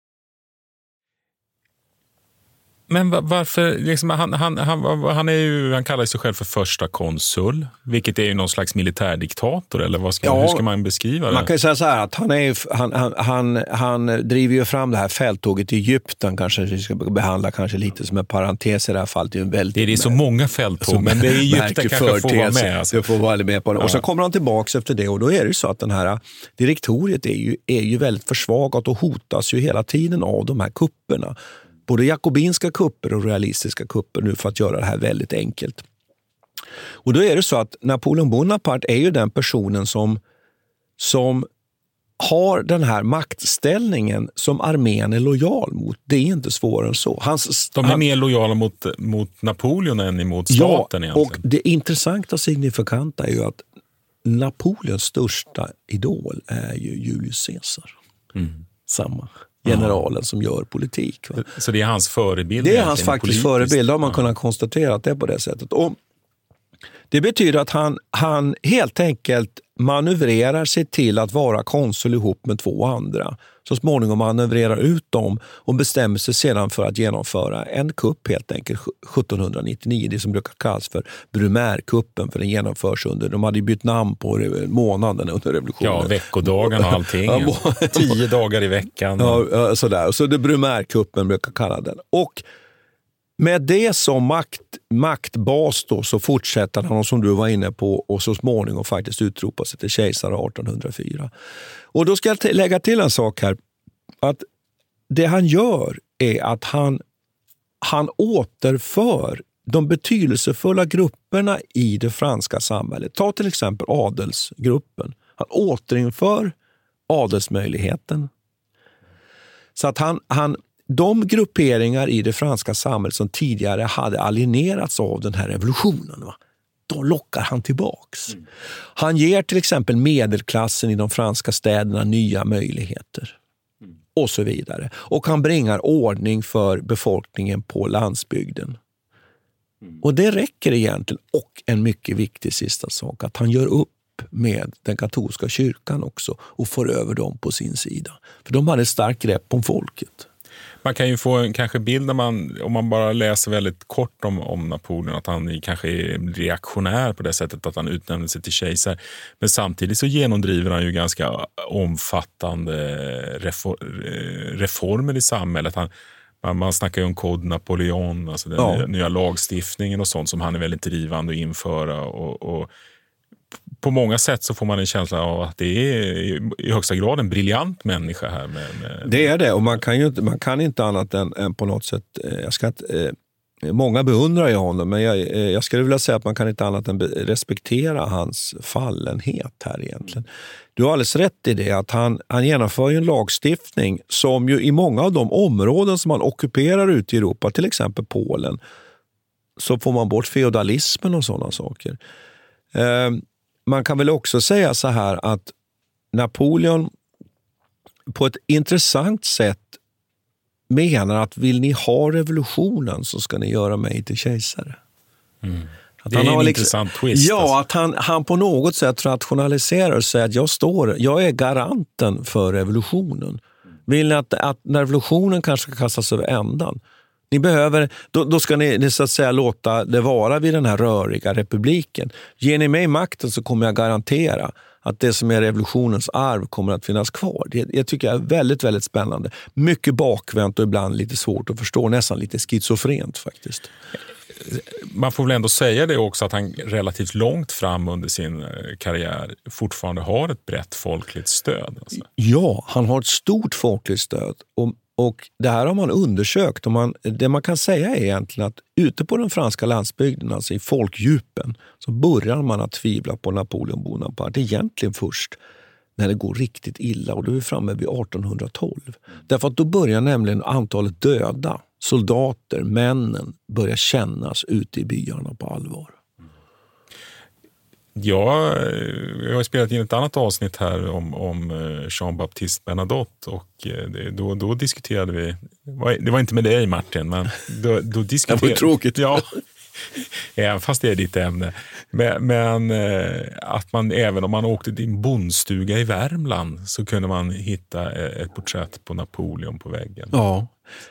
Men varför, liksom, han, han, han, han, är ju, han kallar sig själv för första konsul, vilket är ju någon slags militärdiktator, eller vad ska, ja, hur ska man beskriva det? Man kan ju säga så här att han, är, han, han, han, han driver ju fram det här fälttåget i Egypten, kanske vi ska behandla kanske lite som en parentes i det här fallet. Det är, en väldigt, det är, det är så många fälttåg, men det är Egypten kanske får vara med. Alltså. Det får vara med på det. Ja. Och så kommer han tillbaka efter det och då är det ju så att den här direktoriet är ju, är ju väldigt försvagat och hotas ju hela tiden av de här kupperna. Både jakobinska kupper och realistiska kupper nu för att göra det här väldigt enkelt. Och då är det så att Napoleon Bonaparte är ju den personen som, som har den här maktställningen som armén är lojal mot. Det är inte svårare än så. Hans, De är han, mer lojala mot, mot Napoleon än emot staten ja, egentligen. Och det intressanta och signifikanta är ju att Napoleons största idol är ju Julius Caesar. Mm. Samma. Generalen som gör politik. Va? Så det är hans förebild? Det är hans faktiskt förebild, har man ja. kunnat konstatera att det är på det sättet. Och det betyder att han, han helt enkelt manövrerar sig till att vara konsul ihop med två andra. Så småningom manövrerar ut dem och bestämmer sig sedan för att genomföra en kupp helt enkelt sjuttonhundranittionio, det som brukar kallas för Brumaire-kuppen, för den genomförs under, de hade ju bytt namn på månaden under revolutionen. Ja, veckodagen och allting. Tio dagar i veckan. Ja, sådär. Så det Brumaire-kuppen brukar kalla den. Och med det som makt, maktbas då, så fortsätter han, som du var inne på, och så småningom faktiskt utropa sig till kejsare artonhundrafyra. Och då ska jag lägga till en sak här. Att det han gör är att han, han återför de betydelsefulla grupperna i det franska samhället. Ta till exempel adelsgruppen. Han återinför adelsmöjligheten. Så att han... han de grupperingar i det franska samhället som tidigare hade alienerats av den här revolutionen, va? Då lockar han tillbaks. Mm. Han ger till exempel medelklassen i de franska städerna nya möjligheter. Mm. Och så vidare. Och han bringar ordning för befolkningen på landsbygden. Mm. Och det räcker egentligen. Och en mycket viktig sista sak, att han gör upp med den katolska kyrkan också och får över dem på sin sida. För de hade ett starkt grepp om folket. Man kan ju få en kanske bild när man, om man bara läser väldigt kort om, om Napoleon, att han kanske är reaktionär på det sättet att han utnämner sig till kejsare. Men samtidigt så genomdriver han ju ganska omfattande refor, reformer i samhället. Han, man, man snackar ju om Code Napoleon, alltså den ja. nya, nya lagstiftningen och sånt som han är väldigt drivande att införa. Och, och på många sätt så får man en känsla av att det är i högsta grad en briljant människa här. Med, med... Det är det, och man kan ju inte, man kan inte annat än, än på något sätt, jag ska inte, många beundrar ju honom, men jag, jag skulle vilja säga att man kan inte annat än respektera hans fallenhet här egentligen. Du har alldeles rätt i det, att han, han genomför ju en lagstiftning som ju i många av de områden som man ockuperar ute i Europa, till exempel Polen, så får man bort feodalismen och sådana saker. Eh, man kan väl också säga så här att Napoleon på ett intressant sätt menar att vill ni ha revolutionen så ska ni göra mig till kejsare. Mm. Att det han är en har intressant liksom, twist. Ja, alltså. att han, han på något sätt rationaliserar och säger att jag, står, jag är garanten för revolutionen. Vill ni att, att när revolutionen kanske ska kastas över ändan, ni behöver, då, då ska ni, ni så att säga låta det vara vid den här röriga republiken. Ger ni mig makten så kommer jag garantera att det som är revolutionens arv kommer att finnas kvar. Det jag tycker jag är väldigt, väldigt spännande. Mycket bakvänt och ibland lite svårt att förstå. Nästan lite schizofrent faktiskt. Man får väl ändå säga det också att han relativt långt fram under sin karriär fortfarande har ett brett folkligt stöd. Alltså. Ja, han har ett stort folkligt stöd. Och, och det här har man undersökt. Och man, det man kan säga är egentligen att ute på den franska landsbygden, alltså i folkdjupen, så börjar man att tvivla på Napoleon Bonaparte egentligen först när det går riktigt illa, och då är vi framme vid artonhundratolv. Därför att då börjar nämligen antalet döda soldater, männen, börjar kännas ute i byarna på allvar. Ja, jag har spelat in ett annat avsnitt här om, om Jean-Baptiste Bernadotte, och det, då, då diskuterade vi, det var inte med dig Martin, men då, då diskuterade... Det var tråkigt. Ja, även fast det är ditt ämne. Men, men att man, även om man åkte till en bondstuga i Värmland, så kunde man hitta ett porträtt på Napoleon på väggen. Ja.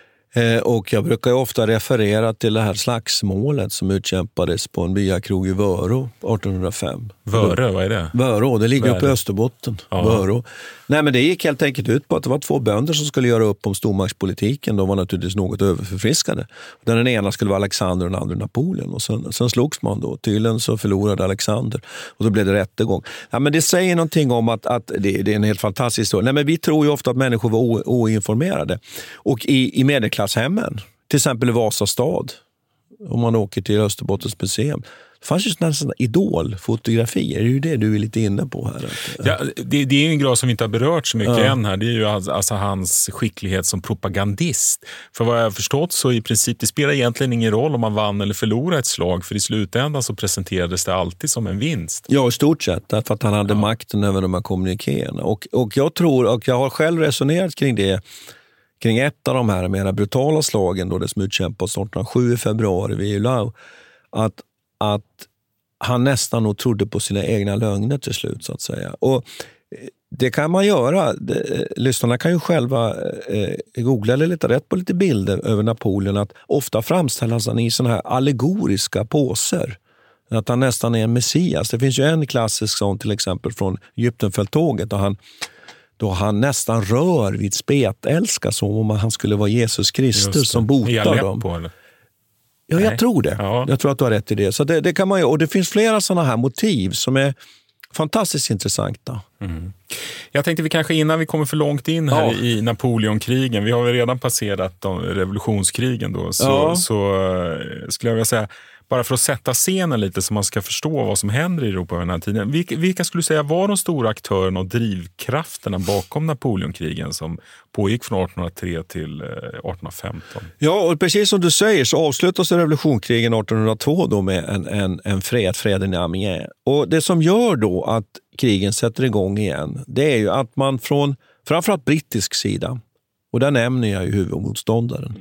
Och jag brukar ju ofta referera till det här slagsmålet som utkämpades på en byakrog i Vörå artonhundrafem. Vörå, vad är det? Vörå, det ligger uppe i Österbotten. Ja. Vörå. Nej, men det gick helt enkelt ut på att det var två bönder som skulle göra upp om stormaktspolitiken. De var naturligtvis något överförfriskade. Den ena skulle vara Alexander och den andra Napoleon. Och sen, sen slogs man då. Tydligen så förlorade Alexander. Och då blev det rättegång. Ja, men det säger någonting om att, att det, det är en helt fantastisk historia. Nej, men vi tror ju ofta att människor var o, oinformerade. Och i, i medelklasshemmen, till exempel i Vasastad, om man åker till Österbottens museum, det fanns ju sådana idolfotografier. Det är ju det du är lite inne på här. Ja, det, det är ju en grej som vi inte har berört så mycket ja. än här. Det är ju alltså hans skicklighet som propagandist. För vad jag har förstått så i princip, det spelar egentligen ingen roll om man vann eller förlorade ett slag. För i slutändan så presenterades det alltid som en vinst. Ja, i stort sett. Därför att han hade ja. makten över de här kommunikéerna. Och, och jag tror, och jag har själv resonerat kring det, kring ett av de här mera brutala slagen då, det som utkämpas artonhundrasju i februari vid Eylau, att att han nästan nog trodde på sina egna lögner till slut, så att säga. Och det kan man göra. Det, lyssnarna kan ju själva eh, googla eller leta rätt på lite bilder över Napoleon, att ofta framställas han i såna här allegoriska påser. Att han nästan är en messias. Det finns ju en klassisk sån till exempel från Egyptenfälttåget då han, då han nästan rör vid spetälska som om han skulle vara Jesus Kristus som botar dem. På, eller? Ja, jag Nej. tror det. Ja. Jag tror att du har rätt i det. Så det, det kan man ju, och det finns flera sådana här motiv som är fantastiskt intressanta. Mm. Jag tänkte vi kanske innan vi kommer för långt in här ja. i Napoleonkrigen, vi har väl redan passerat de revolutionskrigen då, så, ja. så skulle jag vilja säga, bara för att sätta scenen lite så man ska förstå vad som händer i Europa under den här tiden. Vilka, vilka skulle du säga var de stora aktörerna och drivkrafterna bakom Napoleonkrigen som pågick från artonhundratre till artonhundrafemton? Ja, och precis som du säger så avslutas revolutionskrigen artonhundratvå då med en, en, en fred, freden i Amiens. Och det som gör då att krigen sätter igång igen, det är ju att man från framförallt brittisk sida, och där nämner jag ju huvudmotståndaren,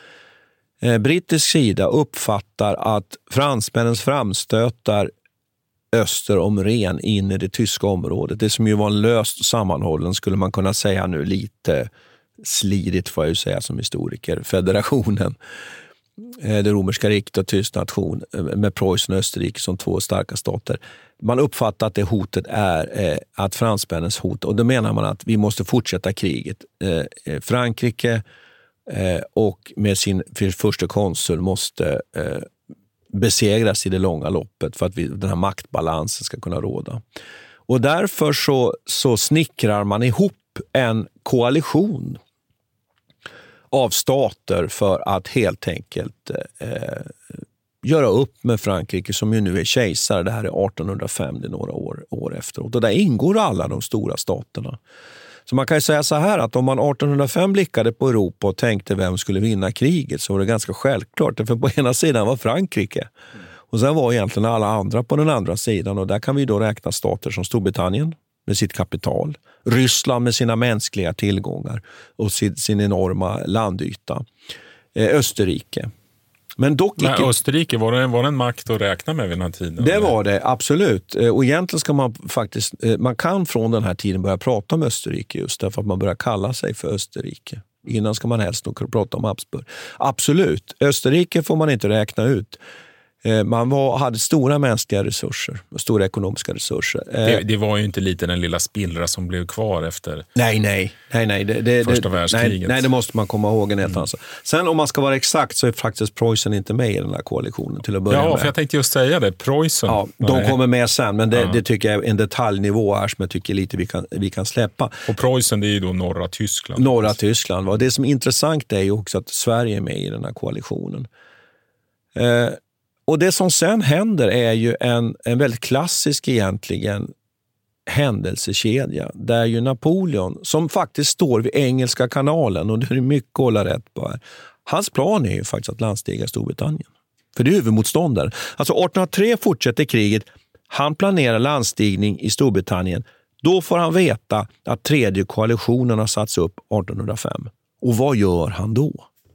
Eh, brittisk sida uppfattar att fransmännens framstötar öster om Ren in i det tyska området, det som ju var en löst sammanhållen, skulle man kunna säga nu lite slidigt får jag ju säga som historiker, federationen, eh, det romerska riket och tysk nation eh, med Preussen och Österrike som två starka stater. Man uppfattar att det hotet är eh, att fransmännens hot, och då menar man att vi måste fortsätta kriget. Eh, Frankrike Eh, och med sin första konsul måste eh, besegras i det långa loppet för att vi, den här maktbalansen ska kunna råda. Och därför så, så snickrar man ihop en koalition av stater för att helt enkelt eh, göra upp med Frankrike som ju nu är kejsare. Det här är artonhundrafem, det är några år, år efteråt. Och där ingår alla de stora staterna. Så man kan ju säga så här att om man artonhundrafem blickade på Europa och tänkte vem skulle vinna kriget så var det ganska självklart. För på ena sidan var Frankrike och sen var egentligen alla andra på den andra sidan. Och där kan vi då räkna stater som Storbritannien med sitt kapital, Ryssland med sina mänskliga tillgångar och sin, sin enorma landyta, eh, Österrike. Men dock Men icke... Österrike, var det, var det en makt att räkna med vid den här tiden? Det var det, absolut. Och egentligen ska man faktiskt, man kan från den här tiden börja prata om Österrike just därför att man börjar kalla sig för Österrike. Innan ska man helst nog prata om Habsburg. Absolut, Österrike får man inte räkna ut. Man var, hade stora mänskliga resurser, stora ekonomiska resurser. Det, det var ju inte lite den lilla spillra som blev kvar efter nej, nej, nej, nej. Det, det, första världskriget. Nej, nej, det måste man komma ihåg en helt annan. Sen om man ska vara exakt så är faktiskt Preussen inte med i den här koalitionen till att börja ja, med. för jag tänkte just säga det. Preussen. Ja, de nej. kommer med sen, men det, ja. det tycker jag är en detaljnivå här som jag tycker lite vi kan, vi kan släppa. Och Preussen, det är ju då norra Tyskland. Norra Tyskland. Och det som är intressant är ju också att Sverige är med i den här koalitionen. Eh, Och det som sen händer är ju en, en väldigt klassisk egentligen händelsekedja där ju Napoleon, som faktiskt står vid Engelska kanalen och det är mycket att hålla rätt på här. Hans plan är ju faktiskt att landstiga Storbritannien. För det är huvudmotståndaren. Alltså artonhundratre fortsätter kriget. Han planerar landstigning i Storbritannien. Då får han veta att tredje koalitionen har satts upp artonhundrafem. Och vad gör han då?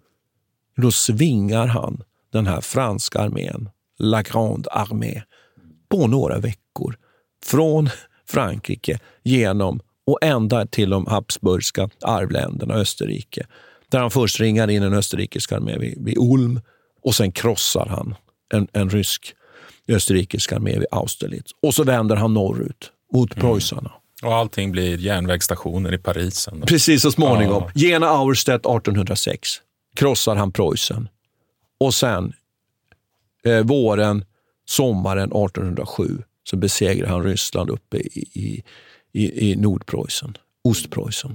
Då svingar han den här franska armén, La Grande Armée, på några veckor. Från Frankrike genom och ända till de habsburgska arvländerna, Österrike. Där han först ringar in en österrikisk armé vid, vid Ulm och sen krossar han en, en rysk österrikisk armé vid Austerlitz. Och så vänder han norrut mot mm. preussarna. Och allting blir järnvägsstationer i Paris. Då. Precis, så småningom. Ja. Jena Auerstedt artonhundrasex krossar han Preussen. Och sen eh, våren, sommaren artonhundrasju så besegrar han Ryssland uppe i, i, i, i Nordpreussen, Ostpreussen.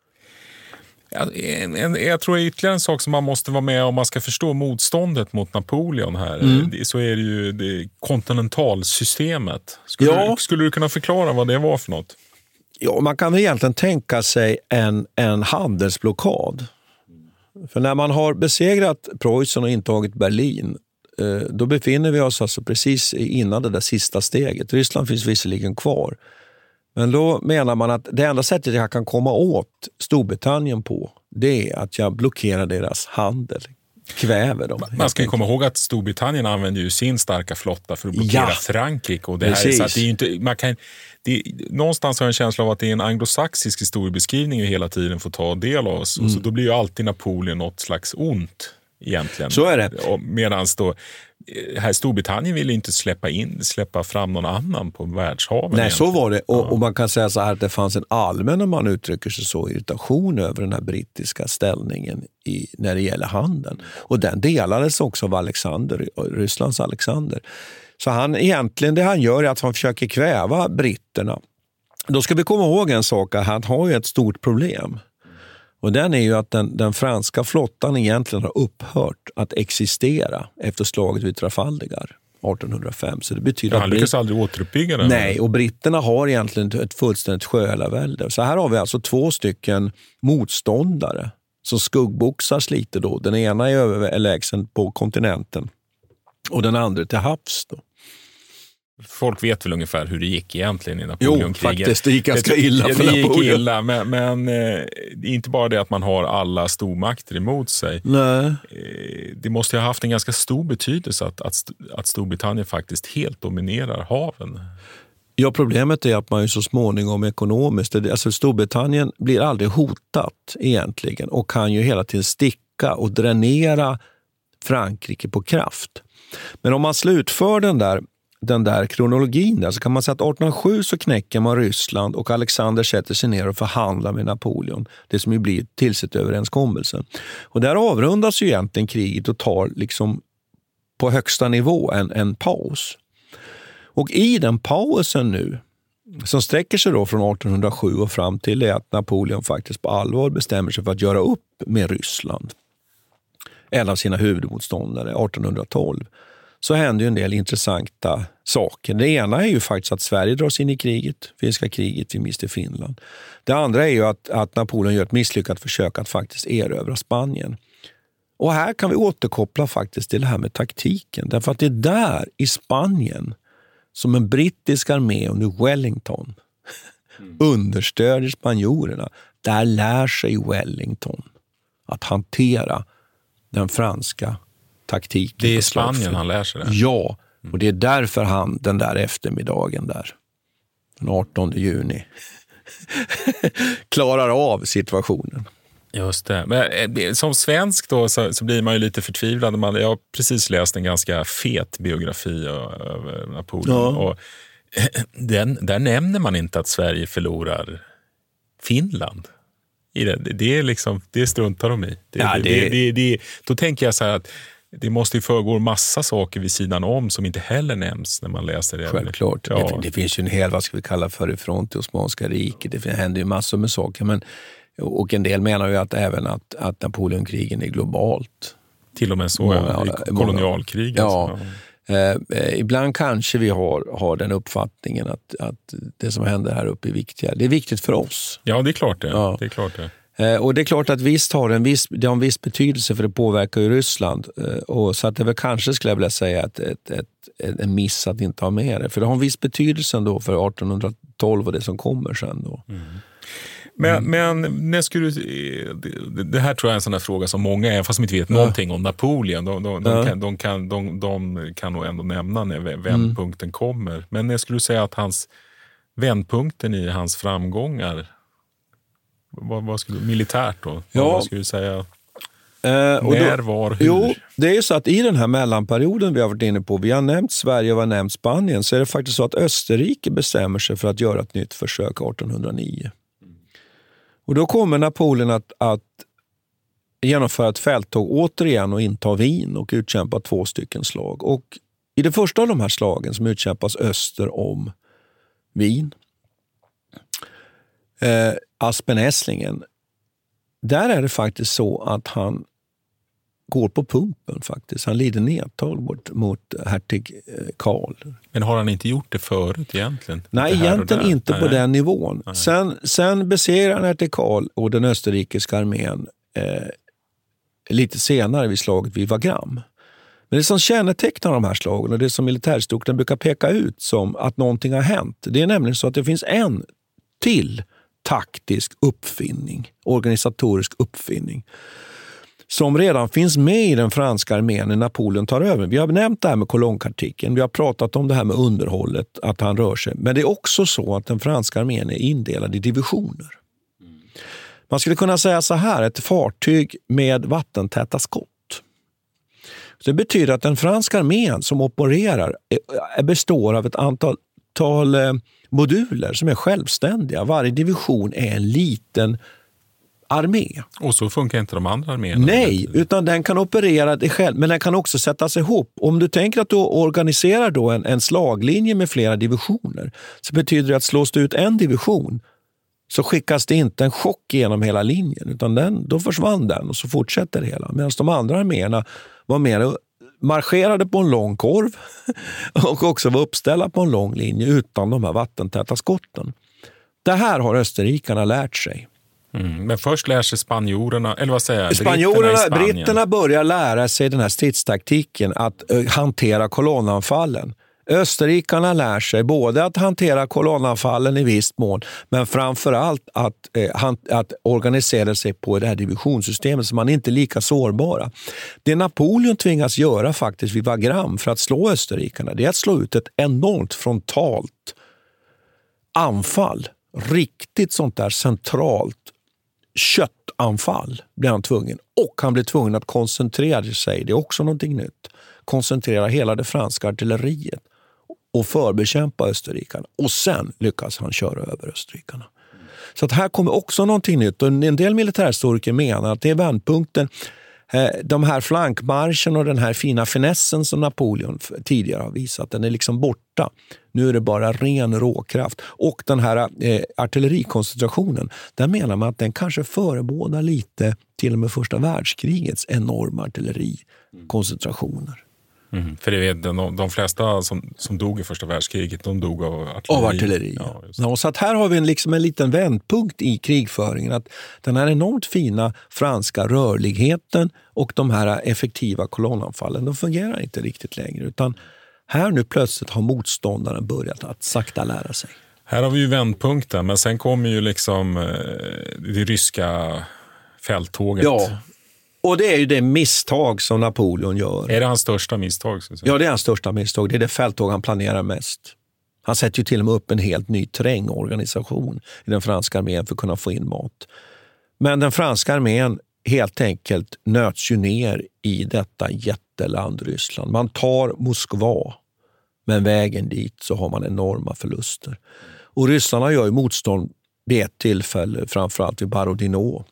Ja, en, en, jag tror ytterligare en sak som man måste vara med om man ska förstå motståndet mot Napoleon här. Mm. Det, så är det ju det kontinentalsystemet. Skulle, ja. du, skulle du kunna förklara vad det var för något? Ja, man kan väl egentligen tänka sig en, en handelsblockad. För när man har besegrat Preussen och intagit Berlin, då befinner vi oss alltså precis innan det där sista steget. Ryssland finns visserligen kvar. Men då menar man att det enda sättet jag kan komma åt Storbritannien på, det är att jag blockerar deras handel. Kväver dem. Man ska ju komma ihåg att Storbritannien använder ju sin starka flotta för att blockera ja. Frankrike. Och det här är så att det är inte, man kan, det, någonstans har jag en känsla av att det är en anglosaxisk historiebeskrivning vi hela tiden får ta del av oss. Mm. Så då blir ju alltid Napoleon något slags ont egentligen. Så är det. Medan då här Storbritannien ville inte släppa in släppa fram någon annan på världshaven. Nej, egentligen. Så var det. Och, ja. och man kan säga så här att det fanns en allmän, om man uttrycker sig så, irritation över den här brittiska ställningen i, när det gäller handeln. Och den delades också av Alexander, Rysslands Alexander. Så han egentligen, det han gör är att han försöker kväva britterna. Då ska vi komma ihåg en sak, att han har ju ett stort problem. Och den är ju att den, den franska flottan egentligen har upphört att existera efter slaget vid Trafalgar artonhundrafem. Så det betyder ja, han lyckas Britt... aldrig återuppbygga den. Nej, och britterna har egentligen ett fullständigt sjöälarvälde. Så här har vi alltså två stycken motståndare som skuggboxas lite då. Den ena är överlägsen på kontinenten och den andra till havs då. Folk vet väl ungefär hur det gick egentligen i Napoleonkriget. Jo, faktiskt. Det gick ganska illa för det Napoleon. gick illa, men, men eh, det är inte bara det att man har alla stormakter emot sig. Nej. Eh, det måste ju ha haft en ganska stor betydelse att, att, att Storbritannien faktiskt helt dominerar haven. Ja, problemet är att man ju så småningom ekonomiskt, alltså Storbritannien blir aldrig hotat egentligen och kan ju hela tiden sticka och dränera Frankrike på kraft. Men om man slutför den där den där kronologin där, så kan man säga att artonhundrasju så knäcker man Ryssland och Alexander sätter sig ner och förhandlar med Napoleon. Det som ju blir tillsett överenskommelsen. Och där avrundas ju egentligen kriget och tar liksom på högsta nivå en, en paus. Och i den pausen nu som sträcker sig då från artonhundrasju och fram till det att Napoleon faktiskt på allvar bestämmer sig för att göra upp med Ryssland. En av sina huvudmotståndare, artonhundratolv. Så händer ju en del intressanta saker. Det ena är ju faktiskt att Sverige dras in i kriget, finska kriget, vi mister Finland. Det andra är ju att, att Napoleon gör ett misslyckat försök att faktiskt erövra Spanien. Och här kan vi återkoppla faktiskt till det här med taktiken. Därför att det är där i Spanien som en brittisk armé under Wellington mm. understödjer spanjorerna. Där lär sig Wellington att hantera den franska taktiken. Det är i Spanien han lär sig det? Ja, och det är därför han den där eftermiddagen där, den artonde juni, klarar av situationen. Just det. Men som svensk då så, så blir man ju lite förtvivlad. Man, jag har precis läst en ganska fet biografi över Napoleon. Ja. Och den, där nämner man inte att Sverige förlorar Finland. I det, det, är liksom, det struntar de i. Det, ja, det... Det, det, det, då tänker jag så här att det måste ju föregå massa saker vid sidan om som inte heller nämns när man läser det. Självklart. Ja. Det, det finns ju en hel, vad ska vi kalla för i front till Osmanska riket. Det händer ju massor med saker, men och en del menar ju att även att, att Napoleonkrigen är globalt. Till och med så, många, ja, kolonialkrig. Ja. Alltså. Eh, ibland kanske vi har, har den uppfattningen att, att det som händer här uppe är viktigare. Det är viktigt för oss. Ja, det är klart det. Ja. Det är klart det. Eh, och det är klart att visst har det en viss, det har en viss betydelse, för det påverkar ju Ryssland. Eh, och så att det väl kanske skulle jag vilja säga att ett, ett, ett, en miss att inte ha med det. För det har en viss betydelse ändå för artonhundratolv och det som kommer sen då. Mm. Men, mm. men när skulle du, det här tror jag är en sån här fråga som många, även fast de inte vet ja. någonting om Napoleon, de, de, de, ja. kan, de, kan, de, de kan nog ändå nämna när vändpunkten mm. kommer. Men när skulle du säga att hans vändpunkten i hans framgångar, vad, vad skulle militärt då? Ja. Vad skulle du säga? Eh, och när, då, var, hur? Jo, det är ju så att i den här mellanperioden vi har varit inne på, vi har nämnt Sverige och vi har nämnt Spanien, så är det faktiskt så att Österrike bestämmer sig för att göra ett nytt försök artonhundranittio. Och då kommer Napoleon att, att genomföra ett fälttåg återigen och inta Wien och utkämpa två stycken slag. Och i det första av de här slagen som utkämpas öster om Wien, eh, Aspen-Esslingen, där är det faktiskt så att han går på pumpen faktiskt. Han lider nedtag mot, mot hertig Karl. Men har han inte gjort det förut egentligen? Nej, egentligen inte Nej. på den nivån. Sen, sen besegrar han hertig Karl och den österrikiska armén eh, lite senare vid slaget vid Wagram. Men det som kännetecknar de här slagen och det som militärhistorien brukar peka ut som att någonting har hänt, det är nämligen så att det finns en till taktisk uppfinning, organisatorisk uppfinning, som redan finns med i den franska armén när Napoleon tar över. Vi har nämnt det här med kolonnkartikeln, vi har pratat om det här med underhållet, att han rör sig. Men det är också så att den franska armén är indelad i divisioner. Man skulle kunna säga så här, ett fartyg med vattentäta skott. Det betyder att den franska armén som opererar består av ett antal, antal moduler som är självständiga. Varje division är en liten armé. Och så funkar inte de andra arméerna? Nej, utan den kan operera det själv, men den kan också sättas ihop. Om du tänker att du organiserar då en, en slaglinje med flera divisioner, så betyder det att slås det ut en division så skickas det inte en chock genom hela linjen, utan den, då försvann den och så fortsätter det hela. Medan de andra arméerna var mer marscherade på en lång korv och också var uppställda på en lång linje utan de här vattentäta skotten. Det här har österrikarna lärt sig. Mm, men först lär sig spanjorerna, eller vad säger jag? Spanjorerna, britterna, britterna börjar lära sig den här stridstaktiken att uh, hantera kolonnanfallen. Österrikarna lär sig både att hantera kolonnanfallen i viss mån, men framförallt att, eh, han, att organisera sig på det här divisionssystemet så man är inte lika sårbara. Det Napoleon tvingas göra faktiskt vid Wagram för att slå österrikarna, det är att slå ut ett enormt frontalt anfall. Riktigt sånt där centralt köttanfall blir han tvungen. Och han blir tvungen att koncentrera sig, det är också någonting nytt. Koncentrera hela det franska artilleriet och förbekämpa österrikarna. Och sen lyckas han köra över österrikarna. Så att här kommer också någonting nytt. Och en del militärhistoriker menar att det är vändpunkten De här flankmarschen och den här fina finessen som Napoleon tidigare har visat, den är liksom borta. Nu är det bara ren råkraft. Och den här eh, artillerikoncentrationen, där menar man att den kanske förebådar lite till och med första världskrigets enorma artillerikoncentrationer. Mm, för det vet, de, de flesta som, som dog i första världskriget, de dog av artilleri. Av artilleri, ja. Ja, så att här har vi en, liksom en liten vändpunkt i krigföringen. Att den här enormt fina franska rörligheten och de här effektiva kolonnanfallen, de fungerar inte riktigt längre. Utan här nu plötsligt har motståndaren börjat att sakta lära sig. Här har vi ju vändpunkten, men sen kommer ju liksom eh, det ryska fälttåget. Ja. Och det är ju det misstag som Napoleon gör. Är det hans största misstag? Ja, det är hans största misstag. Det är det fälttåg han planerar mest. Han sätter ju till och med upp en helt ny terrängorganisation i den franska armén för att kunna få in mat. Men den franska armén helt enkelt nöts ju ner i detta jätteland Ryssland. Man tar Moskva, men vägen dit så har man enorma förluster. Och ryssarna gör ju motstånd vid ett tillfälle, framförallt vid Borodino.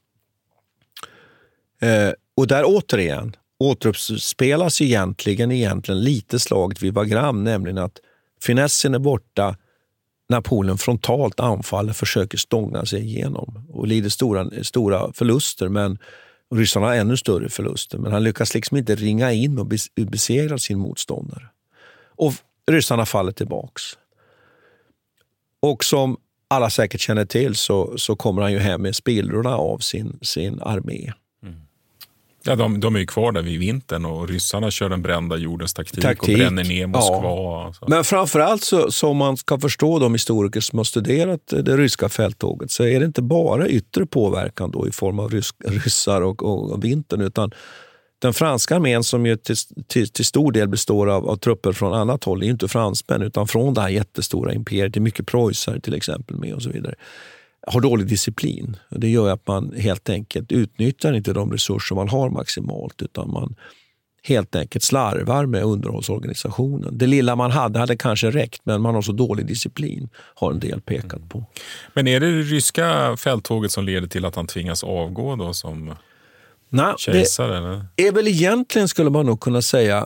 Eh, och där återigen återuppspelas egentligen, egentligen lite slaget vid Wagram, nämligen att finessen är borta, Napoleon frontalt anfaller, försöker stånga sig igenom och lider stora, stora förluster, men ryssarna har ännu större förluster, men han lyckas liksom inte ringa in och besegra sin motståndare. Och ryssarna faller tillbaks. Och som alla säkert känner till så, så kommer han ju hem med spillrorna av sin, sin armé. Ja, de, de är ju kvar där vid vintern och ryssarna kör den brända jordens taktik, taktik. och bränner ner Moskva. Ja. Men framförallt så, så man ska förstå de historiker som har studerat det ryska fälttåget, så är det inte bara yttre påverkan då i form av rysk, ryssar och, och, och vintern, utan den franska armén som ju till, till, till stor del består av, av trupper från annat håll, är ju inte fransmän utan från det här jättestora imperiet, det är mycket preussar till exempel med och så vidare, har dålig disciplin. Det gör att man helt enkelt utnyttjar inte de resurser man har maximalt, utan man helt enkelt slarvar med underhållsorganisationen. Det lilla man hade hade kanske räckt, men man har så dålig disciplin, har en del pekat på. Men är det det ryska fälttåget som leder till att han tvingas avgå då som Nej, kejsare? Eller? Det är väl egentligen, skulle man nog kunna säga,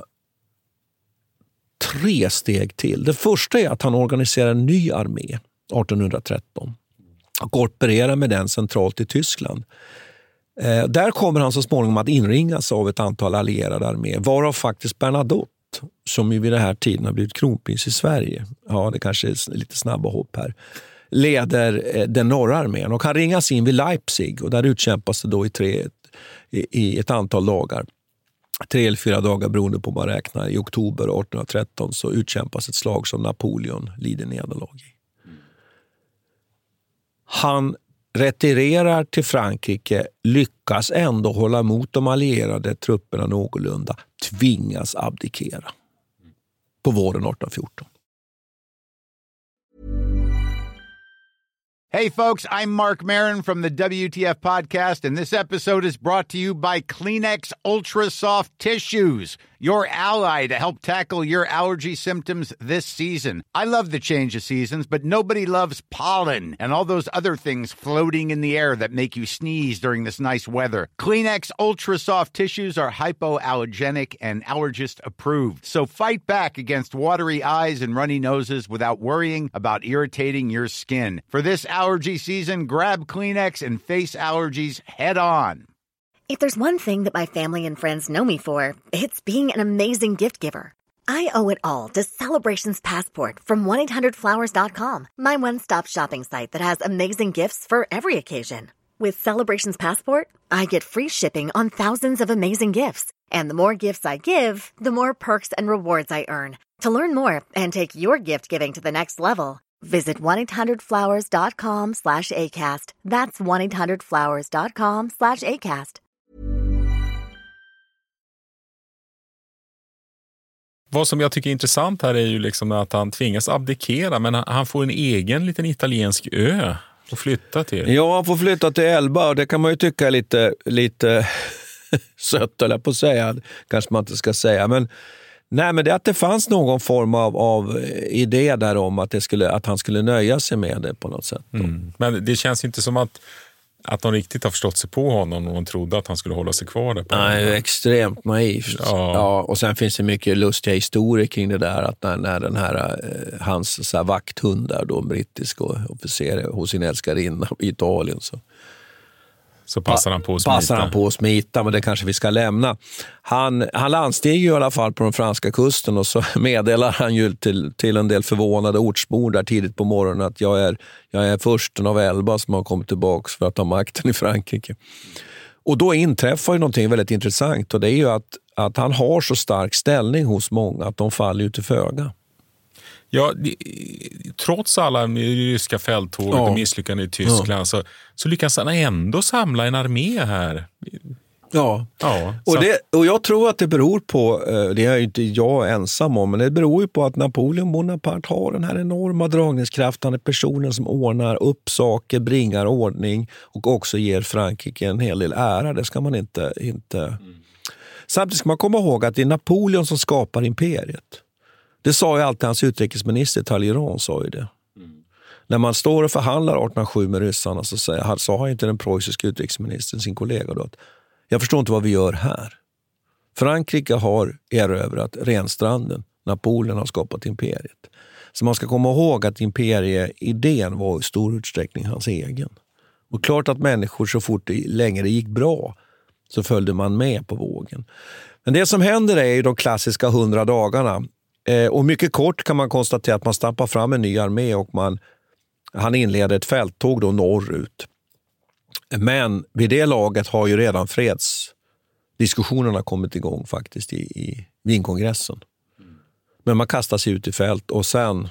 tre steg till. Det första är att han organiserar en ny armé artonhundratretton. Och opererar med den centralt i Tyskland. Eh, där kommer han så småningom att inringas av ett antal allierade arméer, varav faktiskt Bernadotte, som ju vid den här tiden har blivit kronprins i Sverige. Ja, det kanske är lite snabba hopp här. Leder eh, den norra armén och han ringas in vid Leipzig, och där utkämpas det då i, tre, i, i ett antal dagar. Tre eller fyra dagar beroende på vad man räknar. I oktober artonhundratretton så utkämpas ett slag som Napoleon lider nederlag i. Han retirerar till Frankrike, lyckas ändå hålla emot de allierade trupperna någorlunda, tvingas abdikera på våren arton fjorton. Hey folks, I'm Mark Maron from the W T F podcast, and this episode is brought to you by Kleenex Ultra Soft Tissues, your ally to help tackle your allergy symptoms this season. I love the change of seasons, but nobody loves pollen and all those other things floating in the air that make you sneeze during this nice weather. Kleenex Ultra Soft Tissues are hypoallergenic and allergist approved, so fight back against watery eyes and runny noses without worrying about irritating your skin. For this allergy season, grab Kleenex and face allergies head on. If there's one thing that my family and friends know me for, it's being an amazing gift giver. I owe it all to Celebrations Passport from one eight hundred flowers dot com, my one-stop shopping site that has amazing gifts for every occasion. With Celebrations Passport, I get free shipping on thousands of amazing gifts. And the more gifts I give, the more perks and rewards I earn. To learn more and take your gift giving to the next level, visit one eight hundred flowers dot com slash ACAST. That's one eight hundred flowers dot com slash ACAST. Vad som jag tycker är intressant här är ju liksom att han tvingas abdikera, men han får en egen liten italiensk ö att flytta till. Ja, han får flytta till Elba, och det kan man ju tycka är lite, lite sött, eller på att säga. Kanske man inte ska säga, men nej, men det är att det fanns någon form av, av idé där om att, det skulle, att han skulle nöja sig med det på något sätt. Mm. Men det känns inte som att att de riktigt har förstått sig på honom och de trodde att han skulle hålla sig kvar där. På Nej, det är extremt naivt. Ja. Ja, och sen finns det mycket lustiga historier kring det där, att när, när den här, eh, hans så här, vakthund där, då, en brittisk officer hos sin älskarinna i Italien, så Så passar han på att smita. Passar han på att smita, men det kanske vi ska lämna. Han, han landstiger ju i alla fall på den franska kusten och så meddelar han ju till, till en del förvånade ortsbor där tidigt på morgonen att jag är, jag är försten av Elba som har kommit tillbaka för att ta makten i Frankrike. Och då inträffar ju någonting väldigt intressant, och det är ju att, att han har så stark ställning hos många att de faller ju till föga. Ja, trots alla ryska fälttåg och ja. misslyckande i Tyskland ja. så, så lyckas han ändå samla en armé här. Ja, ja och, det, och jag tror att det beror på, det är ju inte jag ensam om, men det beror ju på att Napoleon Bonaparte har den här enorma dragningskraften. Han är personen som ordnar upp saker, bringar ordning och också ger Frankrike en hel del ära. Det ska man inte... inte. Mm. Samtidigt ska man komma ihåg att det är Napoleon som skapar imperiet. Det sa ju alltid hans utrikesminister Talleyrand, sa ju det. Mm. När man står och förhandlar arton noll sju med ryssarna så säger, sa han inte den preussiska utrikesministern, sin kollega då, att jag förstår inte vad vi gör här. Frankrike har erövrat Renstranden. Napoleon har skapat imperiet. Så man ska komma ihåg att imperieidén var i stor utsträckning hans egen. Och klart att människor så fort det längre gick bra så följde man med på vågen. Men det som händer är ju de klassiska hundra dagarna. Eh, och mycket kort kan man konstatera att man stampar fram en ny armé och man, han inleder ett fälttåg då norrut. Men vid det laget har ju redan fredsdiskussionerna kommit igång faktiskt i, i Wienkongressen. Men man kastar sig ut i fält och sen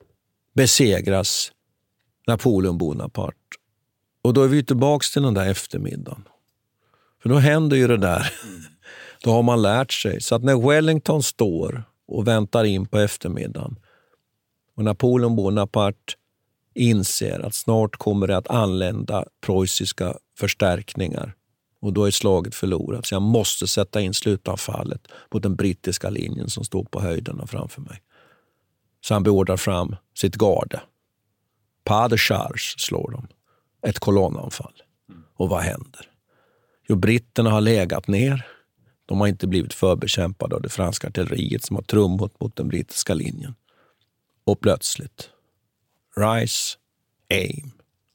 besegras Napoleon Bonaparte. Och då är vi tillbaka till den där eftermiddagen. För då händer ju det där. Då har man lärt sig. Så att när Wellington står och väntar in på eftermiddagen och Napoleon Bonaparte inser att snart kommer det att anlända preussiska förstärkningar och då är slaget förlorat. Så jag måste sätta in slutanfallet på den brittiska linjen som står på höjderna framför mig. Så han beordrar fram sitt garde. Pas de charge slår de. Ett kolonnanfall. Och vad händer? Jo, britterna har legat ner. De har inte blivit förbekämpade av det franska artilleriet som har trummat mot den brittiska linjen. Och plötsligt rise, aim,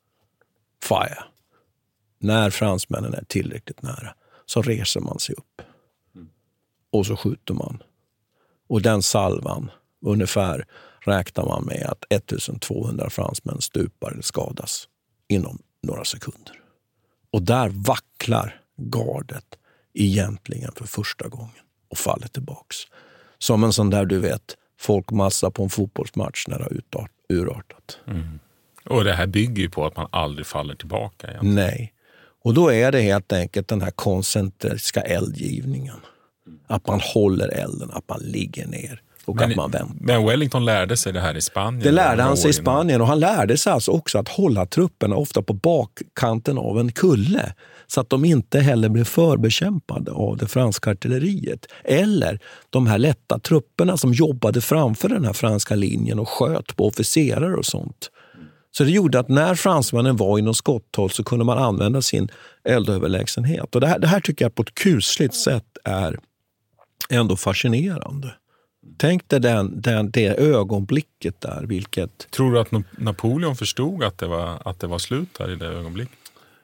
fire. När fransmännen är tillräckligt nära så reser man sig upp. Och så skjuter man. Och den salvan, ungefär räknar man med att ettusentvåhundra fransmän stupar eller skadas inom några sekunder. Och där vacklar gardet egentligen för första gången och faller tillbaks. Som en sån där, du vet, folkmassa på en fotbollsmatch när det har utart, urartat. Mm. Och det här bygger ju på att man aldrig faller tillbaka egentligen. Nej. Och då är det helt enkelt den här koncentriska eldgivningen. Att man håller elden, att man ligger ner och men, att man väntar. Men Wellington lärde sig det här i Spanien. Det lärde han sig i Spanien och han lärde sig alltså också att hålla trupperna ofta på bakkanten av en kulle. Så att de inte heller blev förbekämpade av det franska artilleriet. Eller de här lätta trupperna som jobbade framför den här franska linjen och sköt på officerare och sånt. Så det gjorde att när fransmännen var inom skotthåll så kunde man använda sin eldöverlägsenhet. Och det här, det här tycker jag på ett kusligt sätt är ändå fascinerande. Tänk dig den, den, det ögonblicket där. Vilket... Tror du att Napoleon förstod att det var, att det var slut här i det ögonblicket?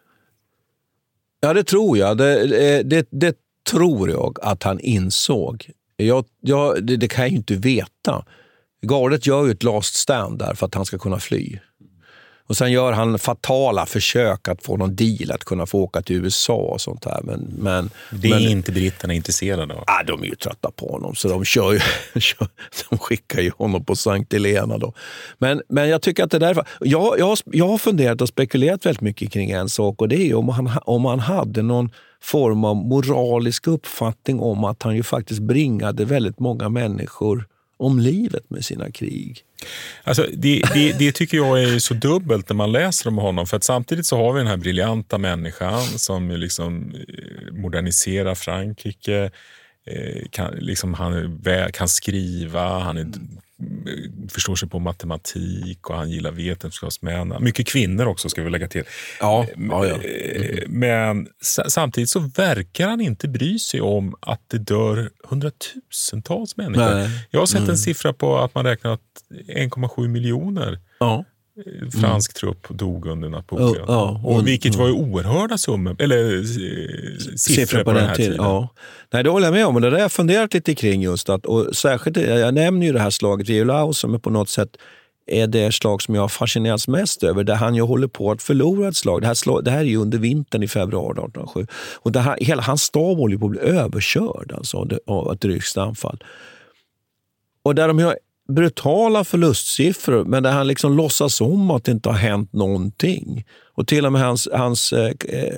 Ja, det tror jag. Det, det, det tror jag att han insåg. Jag, jag, det, det kan jag ju inte veta. Gardet gör ju ett last stand där för att han ska kunna fly. Och sen gör han fatala försök att få någon deal att kunna få åka till U S A och sånt där. Men, men, det är men, inte britterna intresserade av. Ja, de är ju trötta på honom så de kör ju, de skickar ju honom på Sankt Helena då. Men, men jag tycker att det där... Jag, jag, jag har funderat och spekulerat väldigt mycket kring en sak och det är om han, om han hade någon form av moralisk uppfattning om att han ju faktiskt bringade väldigt många människor om livet med sina krig. Alltså, det, det, det tycker jag är så dubbelt när man läser om honom. För att samtidigt så har vi den här briljanta människan som liksom moderniserar Frankrike. kan, liksom, han är väl, kan skriva, han är, förstår sig på matematik och han gillar vetenskapsmän. Mycket kvinnor också ska vi lägga till. Ja, ja, ja. Mm. Men samtidigt så verkar han inte bry sig om att det dör hundratusentals människor. Nej. Jag har sett mm. en siffra på att man räknar att en komma sju miljoner ja. fransk mm. trupp dog under Napoleon. Ja, ja, och, och vilket var ju oerhörda summor, eller siffror, siffror på, på den här tiden. Ja. Nej, det håller jag med om. Och det där har jag funderat lite kring just. Att, och särskilt, jag nämner ju det här slaget vid Eylau som är på något sätt är det slag som jag har fascinerats mest över. Där han ju håller på att förlora ett slag. Det här, slag, det här är ju under vintern i februari arton noll sju. Och det här, hela hans stav håller på att bli överkörd alltså, av ett ryskt anfall. Och där de har brutala förlustsiffror, men där han liksom låtsas om att det inte har hänt någonting. Och till och med hans, hans, eh,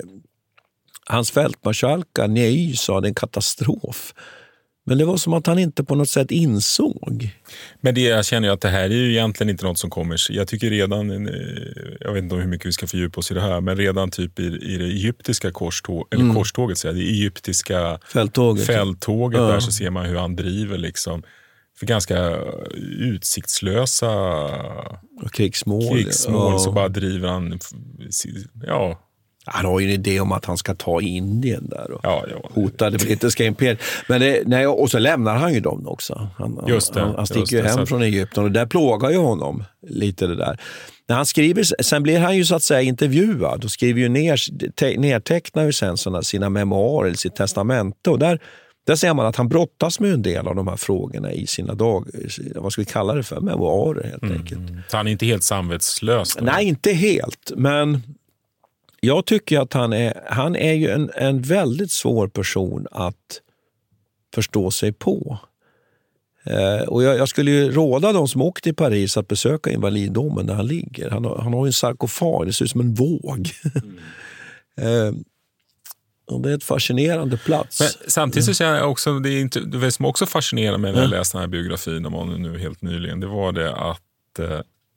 hans fältmarskalka Ney sa det är en katastrof. Men det var som att han inte på något sätt insåg. Men det, jag känner ju att det här är ju egentligen inte något som kommer. Jag tycker redan, jag vet inte hur mycket vi ska fördjupa oss i det här, men redan typ i, i det egyptiska korståg, eller mm. korståget, så är det egyptiska fälttåget, fälttåget ja. Där så ser man hur han driver liksom för ganska utsiktslösa krigsmål, krigsmål ja. Så bara driver han ja. Han har ju en idé om att han ska ta Indien där och ja, ja. hota det brittiska imperiet. Men det, nej, och så lämnar han ju dem också. Han, just det, han, han sticker just ju det, hem så... från Egypten och där plågar ju honom lite det där. När han skriver, sen blir han ju så att säga intervjuad och skriver ju ner, te, nedtecknar ju sen såna, sina memoarer eller sitt testamente och där Där ser man att han brottas med en del av de här frågorna i sina dag, vad ska vi kalla det för, memoarer helt mm. enkelt. Så han är inte helt samvetslös? Då? Nej, inte helt, men jag tycker att han är, han är ju en, en väldigt svår person att förstå sig på. Eh, och jag, jag skulle ju råda de som åkte till Paris att besöka Invaliddomen där han ligger. Han har, han har ju en sarkofag, det ser ut som en våg. Mm. eh, och det är ett fascinerande plats. Men samtidigt så känner jag också, det är inte, det som också fascinerar mig när jag läste den här biografin om honom nu helt nyligen, det var det att eh,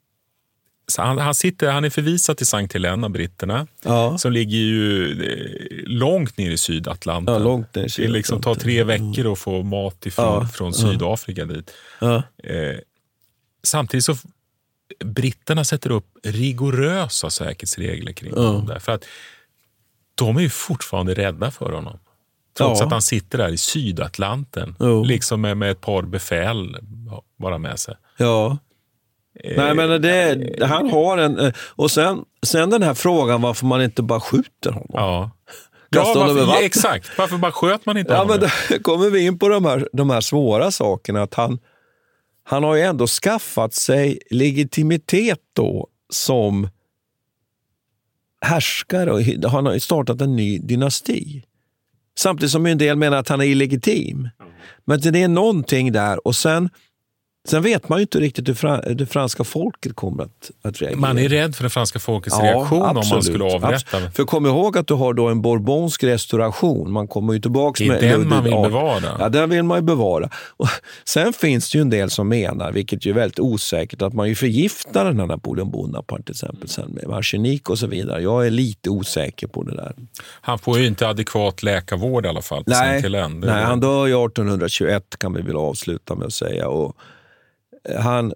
så han, han sitter, han är förvisad till Sankt Helena, britterna, ja. Som ligger ju långt ner i Sydatlanten. Ja, långt ner i Sydatlanten. Det liksom tar tre veckor att få mat ifrån, ja. från Sydafrika ja. dit. Ja. Eh, samtidigt så britterna sätter upp rigorösa säkerhetsregler kring ja. honom där. För att de är ju fortfarande rädda för honom. Trots ja. att han sitter där i Sydatlanten. Ja. Liksom med, med ett par befäl bara med sig. Ja. Nej, men det, han har en... Och sen, sen den här frågan varför man inte bara skjuter honom. Ja, ja varför, exakt. Varför bara sköt man inte ja, honom? Men då kommer vi in på de här, de här svåra sakerna. Att han, han har ju ändå skaffat sig legitimitet då som härskare. Och han har startat en ny dynasti. Samtidigt som en del menar att han är illegitim. Men det är någonting där. Och sen... Sen vet man ju inte riktigt hur fra, det franska folket kommer att, att reagera. Man är rädd för det franska folkets ja, reaktion absolut, om man skulle avrätta. Absolut. För kom ihåg att du har då en borbonsk restauration. Man kommer ju tillbaka med... Det är den man vill bevara. Ja, den vill man ju bevara. Och sen finns det ju en del som menar, vilket ju är väldigt osäkert, att man ju förgiftar den här Napoleon Bonaparte till exempel sen med arsenik och så vidare. Jag är lite osäker på det där. Han får ju inte adekvat läkarvård i alla fall. Nej, nej var... han dör ju arton tjugoett kan vi väl avsluta med att säga. Och han...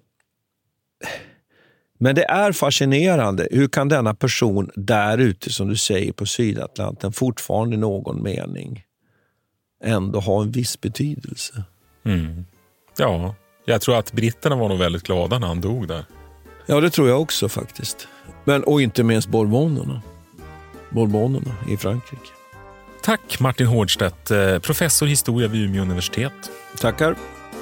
Men det är fascinerande. Hur kan denna person där ute, som du säger, på Sydatlanten fortfarande i någon mening ändå ha en viss betydelse? Mm. Ja, jag tror att britterna var nog väldigt glada när han dog där. Ja, det tror jag också faktiskt. Men, och inte minst Bourbonerna. Bourbonerna i Frankrike. Tack Martin Hårdstedt, professor i historia vid Umeå universitet. Tackar.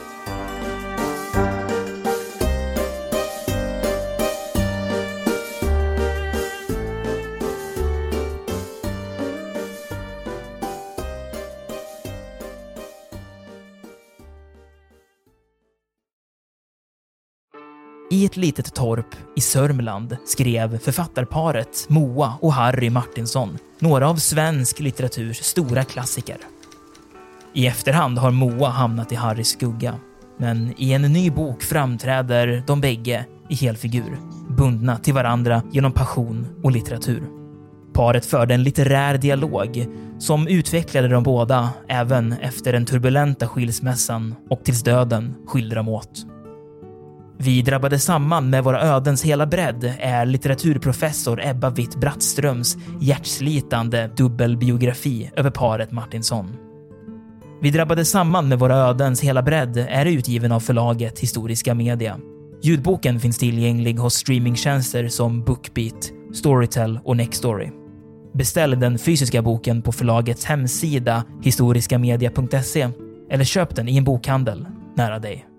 I ett litet torp i Sörmland skrev författarparet Moa och Harry Martinsson några av svensk litteraturs stora klassiker. I efterhand har Moa hamnat i Harrys skugga, men i en ny bok framträder de bägge i helfigur, bundna till varandra genom passion och litteratur. Paret förde en litterär dialog som utvecklade de båda även efter den turbulenta skilsmässan och tills döden skilde dem åt. Vi drabbade samman med våra ödens hela bredd är litteraturprofessor Ebba Witt-Brattströms hjärtslitande dubbelbiografi över paret Martinsson. Vi drabbade samman med våra ödens hela bredd är utgiven av förlaget Historiska Media. Ljudboken finns tillgänglig hos streamingtjänster som Bookbeat, Storytel och Nextory. Beställ den fysiska boken på förlagets hemsida historiskamedia punkt se eller köp den i en bokhandel nära dig.